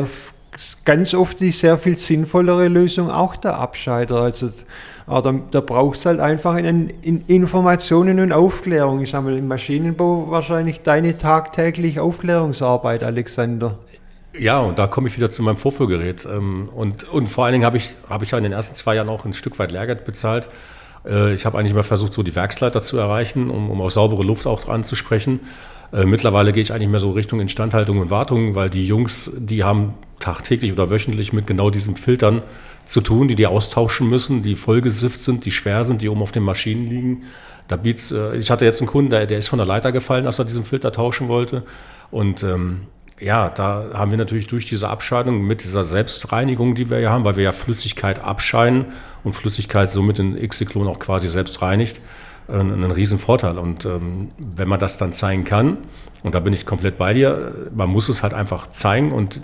ganz oft die sehr viel sinnvollere Lösung auch der Abscheider. Also da braucht es halt einfach in Informationen und Aufklärung. Ich sage mal, im Maschinenbau wahrscheinlich deine tagtägliche Aufklärungsarbeit, Alexander. Ja, und da komme ich wieder zu meinem Vorführgerät. Und vor allen Dingen habe ich ja in den ersten 2 Jahren auch ein Stück weit Lehrgeld bezahlt. Ich habe eigentlich immer versucht, so die Werksleiter zu erreichen, um auf saubere Luft auch anzusprechen. Mittlerweile gehe ich eigentlich mehr so Richtung Instandhaltung und Wartung, weil die Jungs, die haben tagtäglich oder wöchentlich mit genau diesen Filtern zu tun, die austauschen müssen, die vollgesifft sind, die schwer sind, die oben auf den Maschinen liegen. Ich hatte jetzt einen Kunden, der ist von der Leiter gefallen, als er diesen Filter tauschen wollte. Und da haben wir natürlich durch diese Abscheidung mit dieser Selbstreinigung, die wir ja haben, weil wir ja Flüssigkeit abscheiden und Flüssigkeit somit den X-Cyclone auch quasi selbst reinigt, einen riesen Vorteil. Und wenn man das dann zeigen kann, und da bin ich komplett bei dir, man muss es halt einfach zeigen und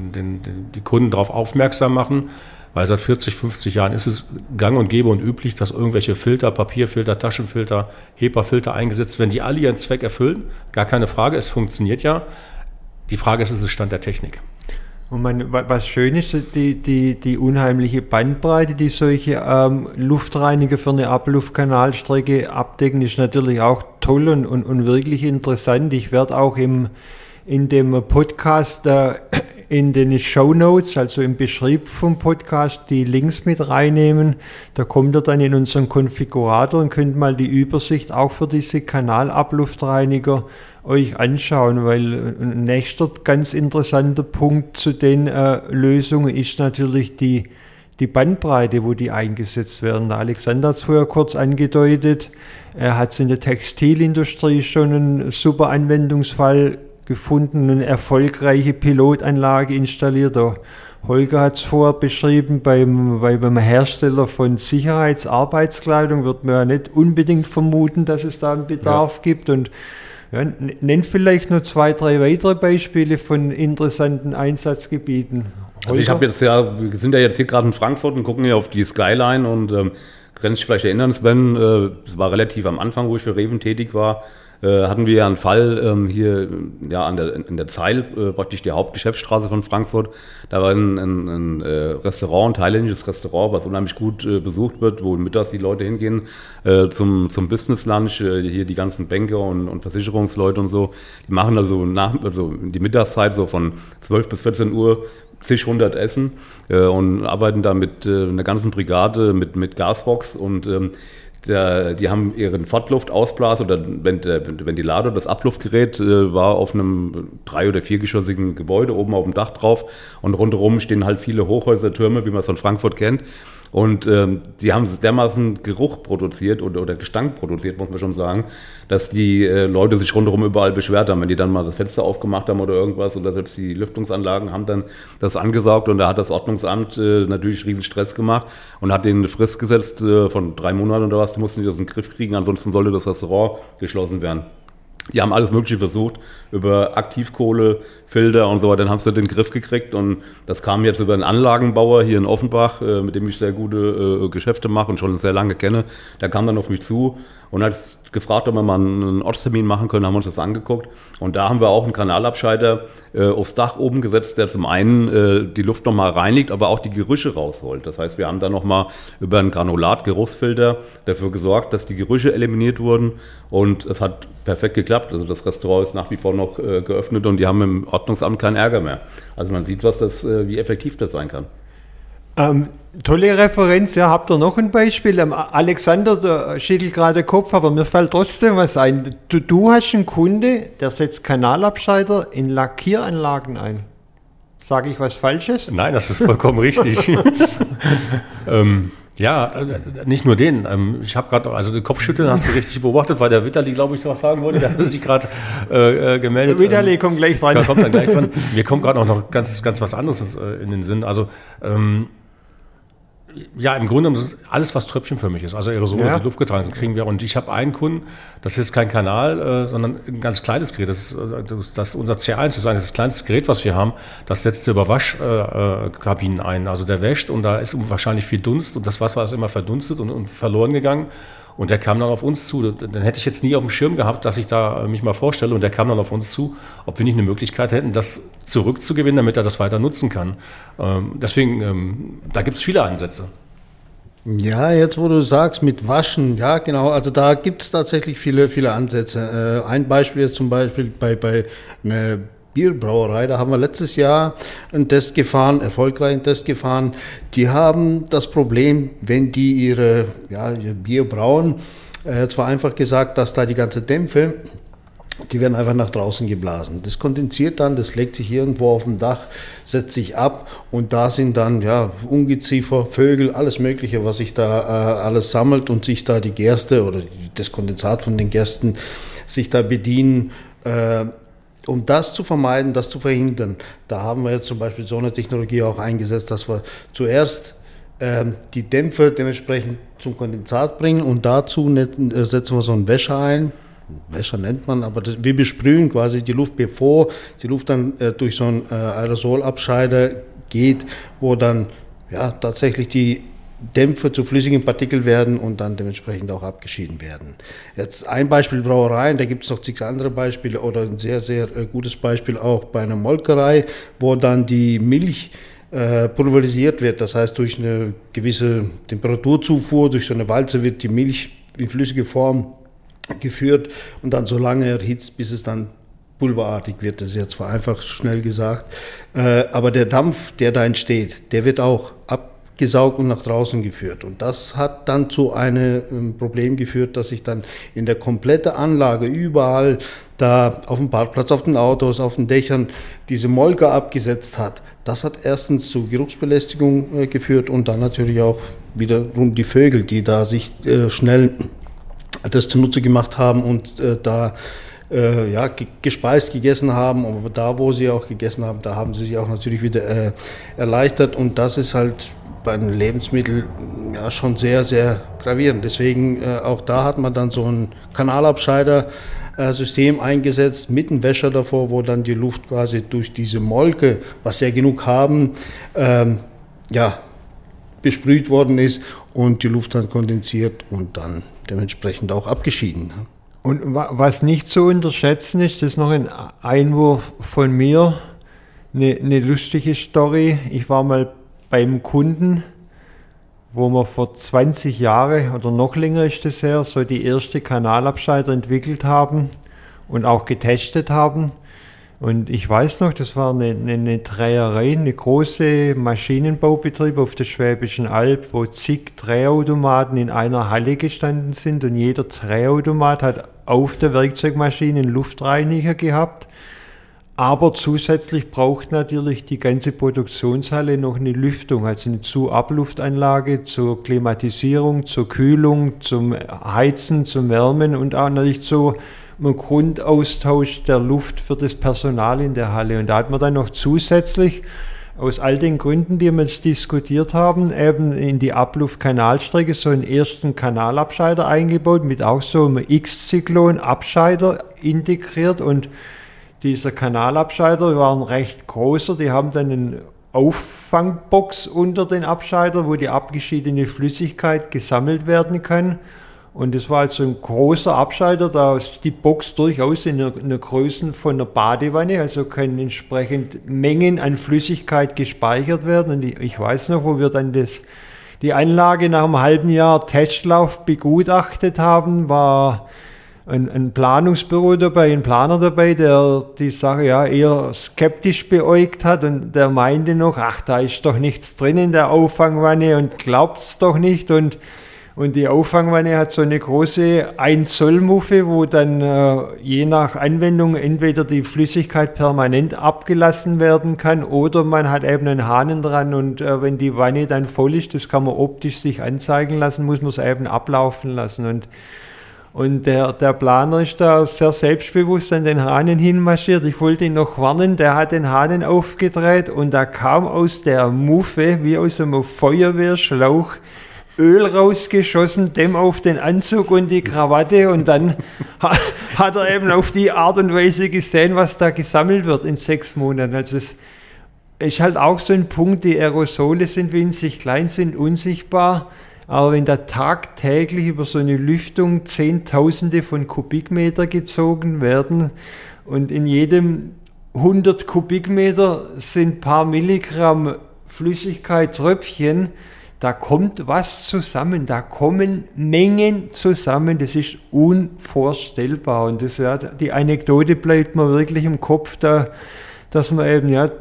die Kunden darauf aufmerksam machen, weil seit 40, 50 Jahren ist es gang und gäbe und üblich, dass irgendwelche Filter, Papierfilter, Taschenfilter, HEPA-Filter eingesetzt werden, die alle ihren Zweck erfüllen. Gar keine Frage, es funktioniert ja. Die Frage ist es Stand der Technik. Und was schön ist, die unheimliche Bandbreite, die solche Luftreiniger für eine Abluftkanalstrecke abdecken, ist natürlich auch toll und wirklich interessant. Ich werde auch in dem Podcast in den Shownotes, also im Beschrieb vom Podcast, die Links mit reinnehmen. Da kommt ihr dann in unseren Konfigurator und könnt mal die Übersicht auch für diese Kanalabluftreiniger euch anschauen, weil ein nächster ganz interessanter Punkt zu den Lösungen ist natürlich die Bandbreite, wo die eingesetzt werden. Der Alexander hat es vorher kurz angedeutet, er hat es in der Textilindustrie schon einen super Anwendungsfall gefunden, eine erfolgreiche Pilotanlage installiert. Der Holger hat es vorher beschrieben, beim Hersteller von Sicherheitsarbeitskleidung wird man ja nicht unbedingt vermuten, dass es da einen Bedarf gibt. Und ja, nenn vielleicht noch 2, 3 weitere Beispiele von interessanten Einsatzgebieten. Holger? Also wir sind ja jetzt hier gerade in Frankfurt und gucken hier auf die Skyline und kannst dich vielleicht erinnern, Sven, es war relativ am Anfang, wo ich für Reven tätig war, hatten wir ja einen Fall hier in der Zeil, praktisch die Hauptgeschäftsstraße von Frankfurt. Da war ein Restaurant, ein thailändisches Restaurant, was unheimlich gut besucht wird, wo mittags die Leute hingehen zum Business Lunch. Hier die ganzen Banker und Versicherungsleute und so. Die machen also die Mittagszeit so von 12 bis 14 Uhr zig 100 Essen und arbeiten da mit einer ganzen Brigade mit Gasbox und die haben ihren Fortluftausblas oder Ventilator, das Abluftgerät war auf einem 3- oder 4-geschossigen Gebäude oben auf dem Dach drauf und rundherum stehen halt viele Hochhäusertürme, wie man es von Frankfurt kennt. Und die haben dermaßen Geruch produziert oder Gestank produziert, muss man schon sagen, dass die Leute sich rundherum überall beschwert haben, wenn die dann mal das Fenster aufgemacht haben oder irgendwas oder selbst die Lüftungsanlagen haben dann das angesaugt und da hat das Ordnungsamt natürlich riesen Stress gemacht und hat denen eine Frist gesetzt von 3 Monaten oder was, die mussten das in den Griff kriegen, ansonsten sollte das Restaurant geschlossen werden. Die haben alles Mögliche versucht, über Aktivkohle, Filter und so weiter, dann haben sie den Griff gekriegt und das kam jetzt über einen Anlagenbauer hier in Offenbach, mit dem ich sehr gute Geschäfte mache und schon sehr lange kenne. Der kam dann auf mich zu und hat gefragt, ob wir mal einen Ortstermin machen können, haben uns das angeguckt und da haben wir auch einen Kanalabscheider aufs Dach oben gesetzt, der zum einen die Luft nochmal reinigt, aber auch die Gerüche rausholt. Das heißt, wir haben da nochmal über einen Granulat-Geruchsfilter dafür gesorgt, dass die Gerüche eliminiert wurden und es hat perfekt geklappt. Also das Restaurant ist nach wie vor noch geöffnet und die haben im Ordnungsamt keinen Ärger mehr. Also man sieht, wie effektiv das sein kann. Tolle Referenz, ja, habt ihr noch ein Beispiel? Alexander, der schüttelt gerade den Kopf, aber mir fällt trotzdem was ein. Du hast einen Kunde, der setzt Kanalabscheider in Lackieranlagen ein. Sage ich was Falsches? Nein, das ist vollkommen richtig. Ja, nicht nur den. Ich habe gerade, also den Kopfschütteln hast du richtig beobachtet, weil der Vitali, glaube ich, was sagen wollte. Der hatte sich gerade gemeldet. Vitali kommt gleich dran. Kommt dann gleich dran. Mir kommt gerade auch noch ganz was anderes in den Sinn. Also ja, im Grunde alles, was tröpfchenförmig ist, also Aerosole, die Luft getragen sind, kriegen wir. Und ich habe einen Kunden, das ist kein Kanal, sondern ein ganz kleines Gerät. Das ist unser C1, das ist eigentlich das kleinste Gerät, was wir haben. Das setzt über Waschkabinen ein. Also der wäscht und da ist wahrscheinlich viel Dunst und das Wasser ist immer verdunstet und verloren gegangen. Und der kam dann auf uns zu. Dann hätte ich jetzt nie auf dem Schirm gehabt, dass ich da mich mal vorstelle. Und der kam dann auf uns zu, ob wir nicht eine Möglichkeit hätten, das zurückzugewinnen, damit er das weiter nutzen kann. Deswegen, da gibt es viele Ansätze. Ja, jetzt wo du sagst, mit Waschen, ja genau, also da gibt es tatsächlich viele Ansätze. Ein Beispiel ist zum Beispiel bei einer Bierbrauerei, da haben wir letztes Jahr einen Test gefahren, erfolgreichen Test gefahren. Die haben das Problem, wenn die ihr Bier brauen, zwar einfach gesagt, dass da die ganze Dämpfe Die werden einfach nach draußen geblasen. Das kondensiert dann, das legt sich irgendwo auf dem Dach, setzt sich ab und da sind dann Ungeziefer, Vögel, alles Mögliche, was sich da alles sammelt und sich da die Gerste oder das Kondensat von den Gersten sich da bedienen. Um das zu vermeiden, das zu verhindern, da haben wir jetzt zum Beispiel so eine Technologie auch eingesetzt, dass wir zuerst die Dämpfe dementsprechend zum Kondensat bringen und dazu setzen wir so einen Wäscher ein. Wäscher nennt man, aber wir besprühen quasi die Luft, bevor die Luft dann durch so einen Aerosolabscheider geht, wo dann tatsächlich die Dämpfe zu flüssigen Partikeln werden und dann dementsprechend auch abgeschieden werden. Jetzt ein Beispiel Brauereien, da gibt es noch zig andere Beispiele oder ein sehr, sehr gutes Beispiel auch bei einer Molkerei, wo dann die Milch pulverisiert wird. Das heißt, durch eine gewisse Temperaturzufuhr, durch so eine Walze wird die Milch in flüssige Form geführt und dann so lange erhitzt, bis es dann pulverartig wird. Das ist jetzt vereinfacht schnell gesagt. Aber der Dampf, der da entsteht, der wird auch abgesaugt und nach draußen geführt. Und das hat dann zu einem Problem geführt, dass sich dann in der kompletten Anlage überall da auf dem Parkplatz, auf den Autos, auf den Dächern diese Molke abgesetzt hat. Das hat erstens zu Geruchsbelästigung geführt und dann natürlich auch wiederum die Vögel, die da sich schnell das zunutze gemacht haben und gespeist, gegessen haben. Aber da, wo sie auch gegessen haben, da haben sie sich auch natürlich wieder erleichtert. Und das ist halt bei einem Lebensmittel schon sehr, sehr gravierend. Deswegen auch da hat man dann so ein Kanalabscheider-System eingesetzt mit einem Wäscher davor, wo dann die Luft quasi durch diese Molke, was ja genug haben, besprüht worden ist und die Luft dann kondensiert und dann dementsprechend auch abgeschieden. Und was nicht zu unterschätzen ist, das ist noch ein Einwurf von mir, eine lustige Story. Ich war mal beim Kunden, wo wir vor 20 Jahren oder noch länger ist das her, so die erste Kanalabscheider entwickelt haben und auch getestet haben. Und ich weiß noch, das war eine Dreherei, eine große Maschinenbaubetrieb auf der Schwäbischen Alb, wo zig Drehautomaten in einer Halle gestanden sind und jeder Drehautomat hat auf der Werkzeugmaschine einen Luftreiniger gehabt. Aber zusätzlich braucht natürlich die ganze Produktionshalle noch eine Lüftung, also eine Zu-Abluftanlage zur Klimatisierung, zur Kühlung, zum Heizen, zum Wärmen und auch natürlich zu einem Grundaustausch der Luft für das Personal in der Halle. Und da hat man dann noch zusätzlich, aus all den Gründen, die wir jetzt diskutiert haben, eben in die Abluftkanalstrecke so einen ersten Kanalabscheider eingebaut, mit auch so einem X-Zyklon-Abscheider integriert. Und dieser Kanalabscheider war ein recht großer, die haben dann eine Auffangbox unter den Abscheider, wo die abgeschiedene Flüssigkeit gesammelt werden kann. Und es war also ein großer Abscheider, da ist die Box durchaus in einer Größe von einer Badewanne, also können entsprechend Mengen an Flüssigkeit gespeichert werden. Und ich weiß noch, wo wir dann die Anlage nach einem halben Jahr Testlauf begutachtet haben, war ein Planungsbüro dabei, ein Planer dabei, der die Sache eher skeptisch beäugt hat und der meinte noch, ach, da ist doch nichts drin in der Auffangwanne und glaubt's doch nicht. Und die Auffangwanne hat so eine große 1 Zoll Muffe, wo dann je nach Anwendung entweder die Flüssigkeit permanent abgelassen werden kann oder man hat eben einen Hahn dran und wenn die Wanne dann voll ist, das kann man optisch sich anzeigen lassen, muss man es eben ablaufen lassen. Und der Planer ist da sehr selbstbewusst an den Hahnen hinmarschiert. Ich wollte ihn noch warnen, der hat den Hahn aufgedreht und da kam aus der Muffe, wie aus einem Feuerwehrschlauch, Öl rausgeschossen, dem auf den Anzug und die Krawatte und dann hat er eben auf die Art und Weise gesehen, was da gesammelt wird in 6 Monaten. Also es ist halt auch so ein Punkt, die Aerosole sind winzig klein, sind unsichtbar, aber wenn da tagtäglich über so eine Lüftung Zehntausende von Kubikmeter gezogen werden und in jedem 100 Kubikmeter sind ein paar Milligramm Flüssigkeit, Tröpfchen, da kommt was zusammen, da kommen Mengen zusammen, das ist unvorstellbar. Und das, die Anekdote bleibt mir wirklich im Kopf, dass man eben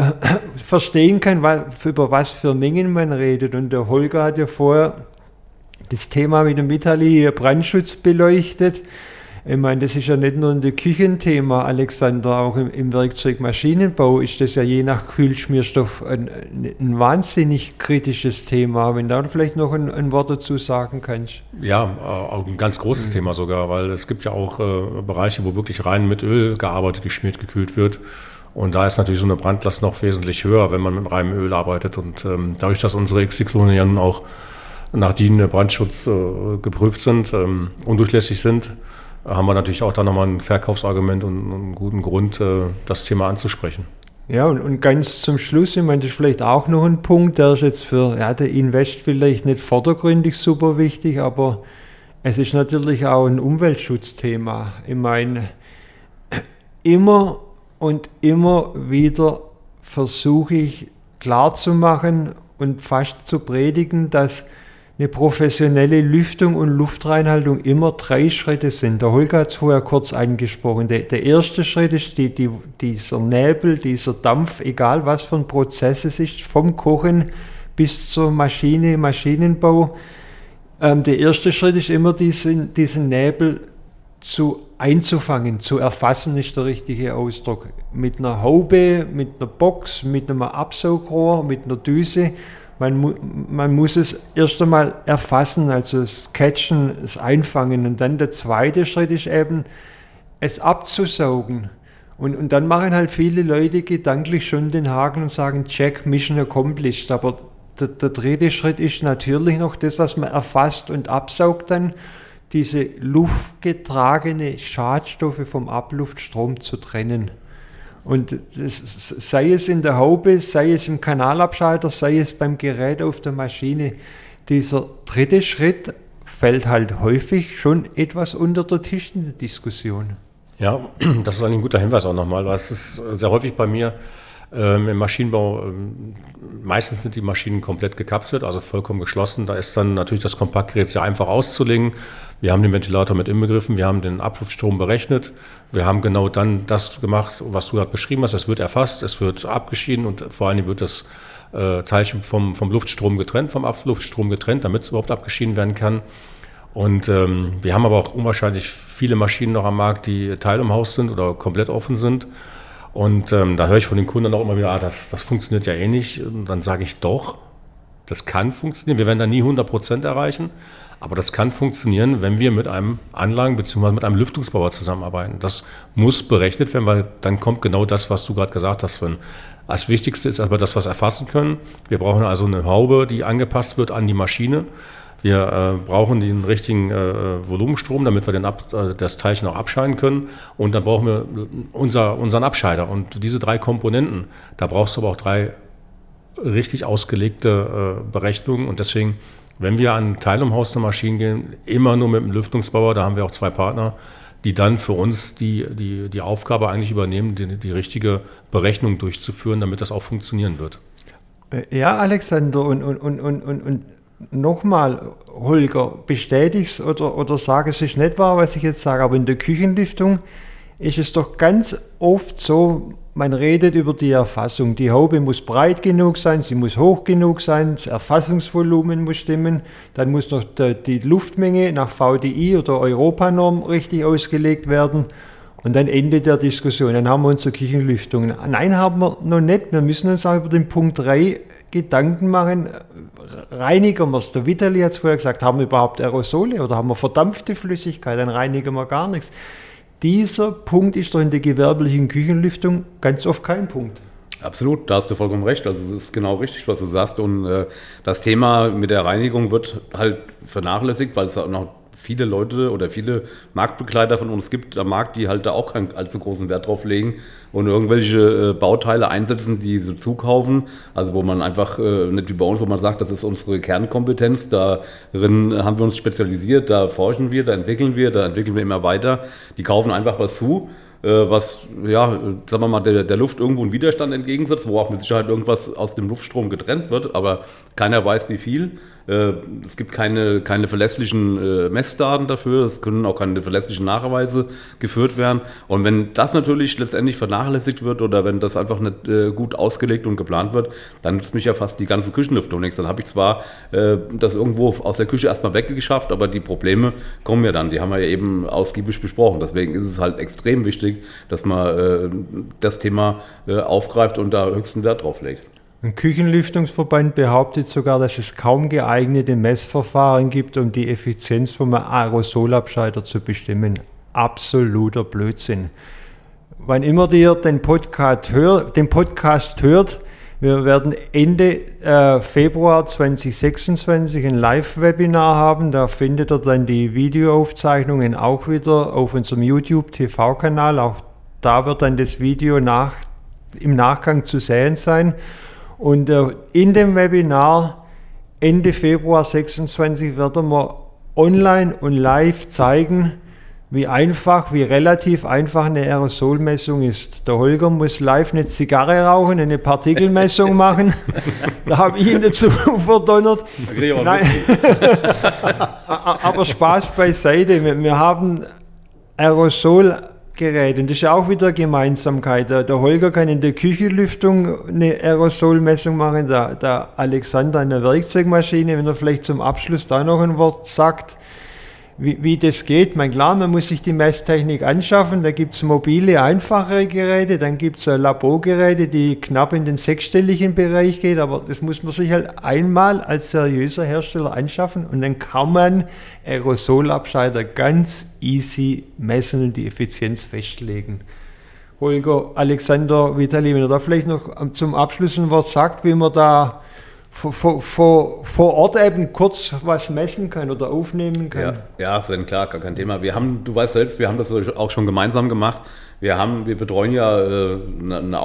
verstehen kann, über was für Mengen man redet. Und der Holger hat ja vorher das Thema mit dem Vitali Brandschutz beleuchtet. Ich meine, das ist ja nicht nur ein Küchenthema, Alexander, auch im Werkzeugmaschinenbau ist das ja je nach Kühlschmierstoff ein wahnsinnig kritisches Thema. Wenn du da vielleicht noch ein Wort dazu sagen kannst. Ja, auch ein ganz großes Thema sogar, weil es gibt ja auch Bereiche, wo wirklich rein mit Öl gearbeitet, geschmiert, gekühlt wird. Und da ist natürlich so eine Brandlast noch wesentlich höher, wenn man mit reinem Öl arbeitet. Und dadurch, dass unsere X-Zyklone ja nun auch nach DIN Brandschutz geprüft sind, undurchlässig sind, haben wir natürlich auch da nochmal ein Verkaufsargument und einen guten Grund, das Thema anzusprechen. Ja, und ganz zum Schluss, ich meine, das ist vielleicht auch noch ein Punkt, der ist jetzt für den Invest vielleicht nicht vordergründig super wichtig, aber es ist natürlich auch ein Umweltschutzthema. Ich meine, immer und immer wieder versuche ich klarzumachen und fast zu predigen, dass eine professionelle Lüftung und Luftreinhaltung immer 3 Schritte sind. Der Holger hat es vorher kurz angesprochen. Der erste Schritt ist dieser Nebel, dieser Dampf, egal was für ein Prozess es ist, vom Kochen bis zur Maschine, Maschinenbau. Der erste Schritt ist immer diesen Nebel einzufangen, zu erfassen ist der richtige Ausdruck. Mit einer Haube, mit einer Box, mit einem Absaugrohr, mit einer Düse. Man muss es erst einmal erfassen, also das Catchen, das Einfangen. Und dann der zweite Schritt ist eben, es abzusaugen. Und dann machen halt viele Leute gedanklich schon den Haken und sagen, check, Mission accomplished. Aber der dritte Schritt ist natürlich noch das, was man erfasst und absaugt dann, diese luftgetragene Schadstoffe vom Abluftstrom zu trennen. Und sei es in der Haube, sei es im Kanalabschalter, sei es beim Gerät auf der Maschine, dieser dritte Schritt fällt halt häufig schon etwas unter den Tisch in der Diskussion. Ja, das ist ein guter Hinweis auch nochmal, weil es ist sehr häufig bei mir im Maschinenbau, meistens sind die Maschinen komplett gekapselt, also vollkommen geschlossen. Da ist dann natürlich das Kompaktgerät sehr einfach auszulegen. Wir haben den Ventilator mit inbegriffen, wir haben den Abluftstrom berechnet. Wir haben genau dann das gemacht, was du gerade beschrieben hast. Es wird erfasst, es wird abgeschieden und vor allen Dingen wird das Teilchen vom Luftstrom getrennt, vom Abluftstrom getrennt, damit es überhaupt abgeschieden werden kann. Und wir haben aber auch unwahrscheinlich viele Maschinen noch am Markt, die teilumhaust sind oder komplett offen sind. Und da höre ich von den Kunden auch immer wieder, das funktioniert ja eh nicht. Und dann sage ich doch, das kann funktionieren. Wir werden da nie 100% erreichen, aber das kann funktionieren, wenn wir mit einem Anlagen- bzw. mit einem Lüftungsbauer zusammenarbeiten. Das muss berechnet werden, weil dann kommt genau das, was du gerade gesagt hast, Sven. Das Wichtigste ist aber das, was wir erfassen können. Wir brauchen also eine Haube, die angepasst wird an die Maschine. Wir brauchen den richtigen Volumenstrom, damit wir das Teilchen auch abscheiden können. Und dann brauchen wir unseren Abscheider. Und diese 3 Komponenten, da brauchst du aber auch 3 richtig ausgelegte Berechnungen. Und deswegen, wenn wir an teilumhauste Maschinen gehen, immer nur mit dem Lüftungsbauer, da haben wir auch 2 Partner, die dann für uns die Aufgabe eigentlich übernehmen, die richtige Berechnung durchzuführen, damit das auch funktionieren wird. Ja, Alexander, und nochmal, Holger, bestätig's oder sag, es ist nicht wahr, was ich jetzt sage, aber in der Küchenlüftung ist es doch ganz oft so, man redet über die Erfassung. Die Haube muss breit genug sein, sie muss hoch genug sein, das Erfassungsvolumen muss stimmen, dann muss noch die Luftmenge nach VDI oder Europanorm richtig ausgelegt werden und dann Ende der Diskussion. Dann haben wir unsere Küchenlüftung. Nein, haben wir noch nicht. Wir müssen uns auch über den Punkt 3 Gedanken machen, reinigen wir es. Der Vitali hat es vorher gesagt, haben wir überhaupt Aerosole oder haben wir verdampfte Flüssigkeit, dann reinigen wir gar nichts. Dieser Punkt ist doch in der gewerblichen Küchenlüftung ganz oft kein Punkt. Absolut, da hast du vollkommen recht. Also es ist genau richtig, was du sagst. Und das Thema mit der Reinigung wird halt vernachlässigt, weil es auch noch viele Leute oder viele Marktbegleiter von uns gibt am Markt, die halt da auch keinen allzu großen Wert drauf legen und irgendwelche Bauteile einsetzen, die sie zukaufen. Also wo man einfach, nicht wie bei uns, wo man sagt, das ist unsere Kernkompetenz, darin haben wir uns spezialisiert, da forschen wir, da entwickeln wir immer weiter. Die kaufen einfach was zu, was, ja, sagen wir mal, der Luft irgendwo einen Widerstand entgegensetzt, wo auch mit Sicherheit irgendwas aus dem Luftstrom getrennt wird, aber keiner weiß, wie viel. Es gibt keine verlässlichen Messdaten dafür, es können auch keine verlässlichen Nachweise geführt werden. Und wenn das natürlich letztendlich vernachlässigt wird oder wenn das einfach nicht gut ausgelegt und geplant wird, dann nützt mich ja fast die ganze Küchenlüftung nichts. Dann habe ich zwar das irgendwo aus der Küche erstmal weggeschafft, aber die Probleme kommen ja dann. Die haben wir ja eben ausgiebig besprochen. Deswegen ist es halt extrem wichtig, dass man das Thema aufgreift und da höchsten Wert drauf legt. Ein Küchenlüftungsverband behauptet sogar, dass es kaum geeignete Messverfahren gibt, um die Effizienz vom Aerosolabscheider zu bestimmen. Absoluter Blödsinn. Wann immer ihr den Podcast hört, wir werden Ende Februar 2026 ein Live-Webinar haben. Da findet ihr dann die Videoaufzeichnungen auch wieder auf unserem YouTube-TV-Kanal. Auch da wird dann das Video im Nachgang zu sehen sein. Und in dem Webinar Ende Februar 26 werden wir online und live zeigen, wie relativ einfach eine Aerosolmessung ist. Der Holger muss live eine Zigarre rauchen, eine Partikelmessung machen. Da habe ich ihn dazu verdonnert. Nein. Aber Spaß beiseite. Wir haben Aerosolgeräte. Und das ist auch wieder Gemeinsamkeit. Der Holger kann in der Küchenlüftung eine Aerosolmessung machen, der Alexander in der Werkzeugmaschine, wenn er vielleicht zum Abschluss da noch ein Wort sagt, wie das geht. Klar, man muss sich die Messtechnik anschaffen, da gibt es mobile, einfachere Geräte, dann gibt es Laborgeräte, die knapp in den sechsstelligen Bereich gehen, aber das muss man sich halt einmal als seriöser Hersteller anschaffen und dann kann man Aerosolabscheider ganz easy messen und die Effizienz festlegen. Holger, Alexander, Vitali, wenn ihr da vielleicht noch zum Abschluss ein Wort sagt, wie man da vor Ort eben kurz was messen kann oder aufnehmen kann. Ja, Sven, klar, gar kein Thema. Du weißt selbst, wir haben das auch schon gemeinsam gemacht. Wir betreuen ja eine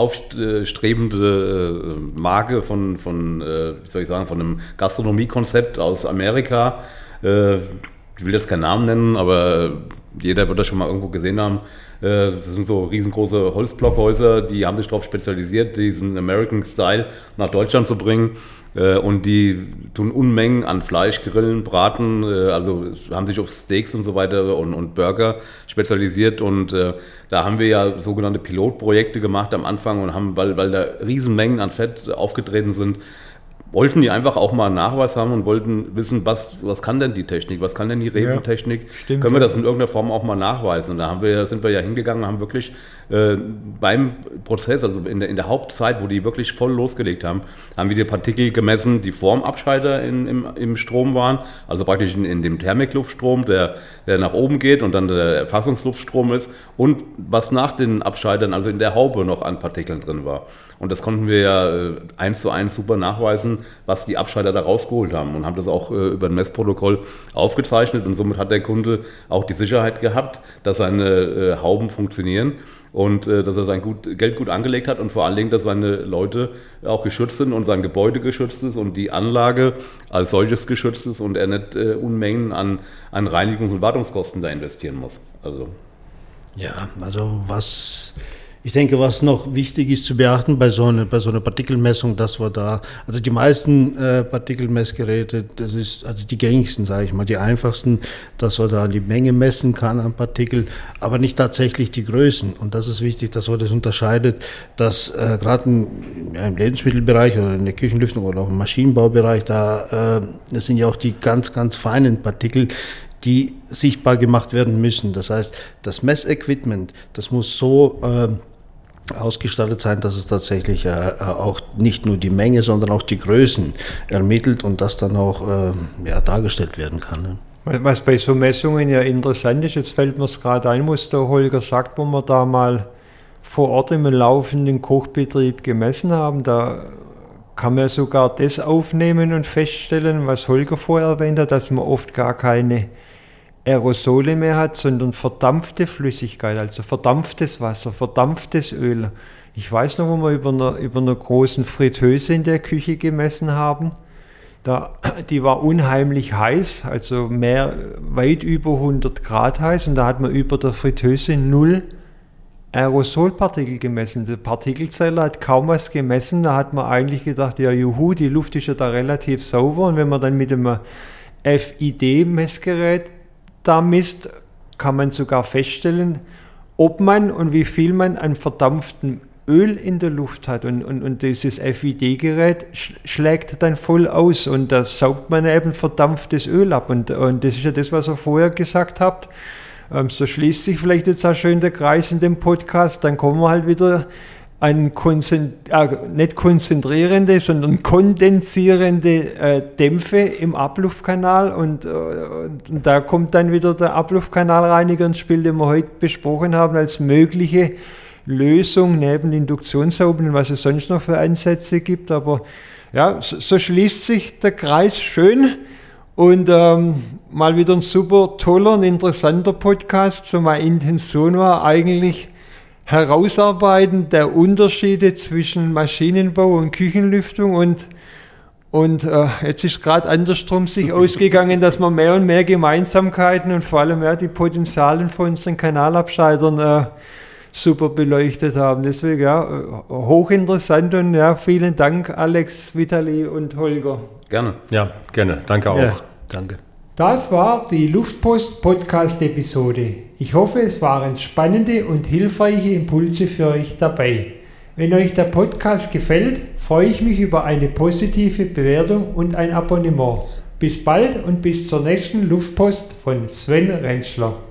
aufstrebende Marke von einem Gastronomiekonzept aus Amerika. Ich will jetzt keinen Namen nennen, aber jeder wird das schon mal irgendwo gesehen haben. Das sind so riesengroße Holzblockhäuser, die haben sich darauf spezialisiert, diesen American Style nach Deutschland zu bringen. Und die tun Unmengen an Fleisch, Grillen, Braten, also haben sich auf Steaks und so weiter und Burger spezialisiert. Und da haben wir ja sogenannte Pilotprojekte gemacht am Anfang und haben, weil da Riesenmengen an Fett aufgetreten sind, wollten die einfach auch mal einen Nachweis haben und wollten wissen, was kann denn die Technik, was kann denn die Reven-Technik, können wir das in irgendeiner Form auch mal nachweisen. Und da sind wir ja hingegangen, haben wirklich beim Prozess, also in der Hauptzeit, wo die wirklich voll losgelegt haben wir die Partikel gemessen, die vor dem Abscheider im Strom waren, also praktisch in dem Thermikluftstrom, der nach oben geht und dann der Erfassungsluftstrom ist und was nach den Abscheidern, also in der Haube noch an Partikeln drin war. Und das konnten wir ja 1:1 super nachweisen, was die Abscheider da rausgeholt haben und haben das auch über ein Messprotokoll aufgezeichnet und somit hat der Kunde auch die Sicherheit gehabt, dass seine Hauben funktionieren und dass er sein Geld gut angelegt hat und vor allen Dingen, dass seine Leute auch geschützt sind und sein Gebäude geschützt ist und die Anlage als solches geschützt ist und er nicht Unmengen an Reinigungs- und Wartungskosten da investieren muss. Ich denke, was noch wichtig ist zu beachten bei so einer Partikelmessung, dass wir da, also die meisten Partikelmessgeräte, das ist also die gängigsten, sage ich mal, die einfachsten, dass man da die Menge messen kann an Partikel, aber nicht tatsächlich die Größen. Und das ist wichtig, dass man das unterscheidet, dass gerade im Lebensmittelbereich oder in der Küchenlüftung oder auch im Maschinenbaubereich, das sind ja auch die ganz, ganz feinen Partikel, die sichtbar gemacht werden müssen. Das heißt, das Messequipment, das muss so ausgestattet sein, dass es tatsächlich auch nicht nur die Menge, sondern auch die Größen ermittelt und das dann auch dargestellt werden kann. Ne? Was bei so Messungen ja interessant ist, jetzt fällt mir es gerade ein, was der Holger sagt, wo wir da mal vor Ort im laufenden Kochbetrieb gemessen haben, da kann man sogar das aufnehmen und feststellen, was Holger vorher erwähnt hat, dass man oft gar keine Aerosole mehr hat, sondern verdampfte Flüssigkeit, also verdampftes Wasser, verdampftes Öl. Ich weiß noch, wo wir über einer großen Fritteuse in der Küche gemessen haben. Die war unheimlich heiß, also weit über 100 Grad heiß, und da hat man über der Fritteuse 0 Aerosolpartikel gemessen. Der Partikelzähler hat kaum was gemessen. Da hat man eigentlich gedacht, ja juhu, die Luft ist ja da relativ sauber. Und wenn man dann mit einem FID-Messgerät da misst, kann man sogar feststellen, ob man und wie viel man an verdampftem Öl in der Luft hat. Und dieses FID-Gerät schlägt dann voll aus und da saugt man eben verdampftes Öl ab. Und das ist ja das, was ihr vorher gesagt habt. So schließt sich vielleicht jetzt auch schön der Kreis in dem Podcast. Dann kommen wir halt wieder an nicht konzentrierende, sondern kondensierende Dämpfe im Abluftkanal. Und da kommt dann wieder der Abluftkanalreiniger ins Spiel, den wir heute besprochen haben, als mögliche Lösung neben Induktionshauben und was es sonst noch für Ansätze gibt. Aber ja, so schließt sich der Kreis schön und mal wieder ein super toller und interessanter Podcast. So meine Intention war eigentlich herausarbeiten der Unterschiede zwischen Maschinenbau und Küchenlüftung und jetzt ist gerade andersrum sich ausgegangen, dass wir mehr und mehr Gemeinsamkeiten und vor allem die Potenzialen von unseren Kanalabscheidern super beleuchtet haben. Deswegen hochinteressant und vielen Dank Alex, Vitali und Holger. Gerne. Ja, gerne. Danke auch. Ja, danke. Das war die Luftpost-Podcast-Episode. Ich hoffe, es waren spannende und hilfreiche Impulse für euch dabei. Wenn euch der Podcast gefällt, freue ich mich über eine positive Bewertung und ein Abonnement. Bis bald und bis zur nächsten Luftpost von Sven Rentschler.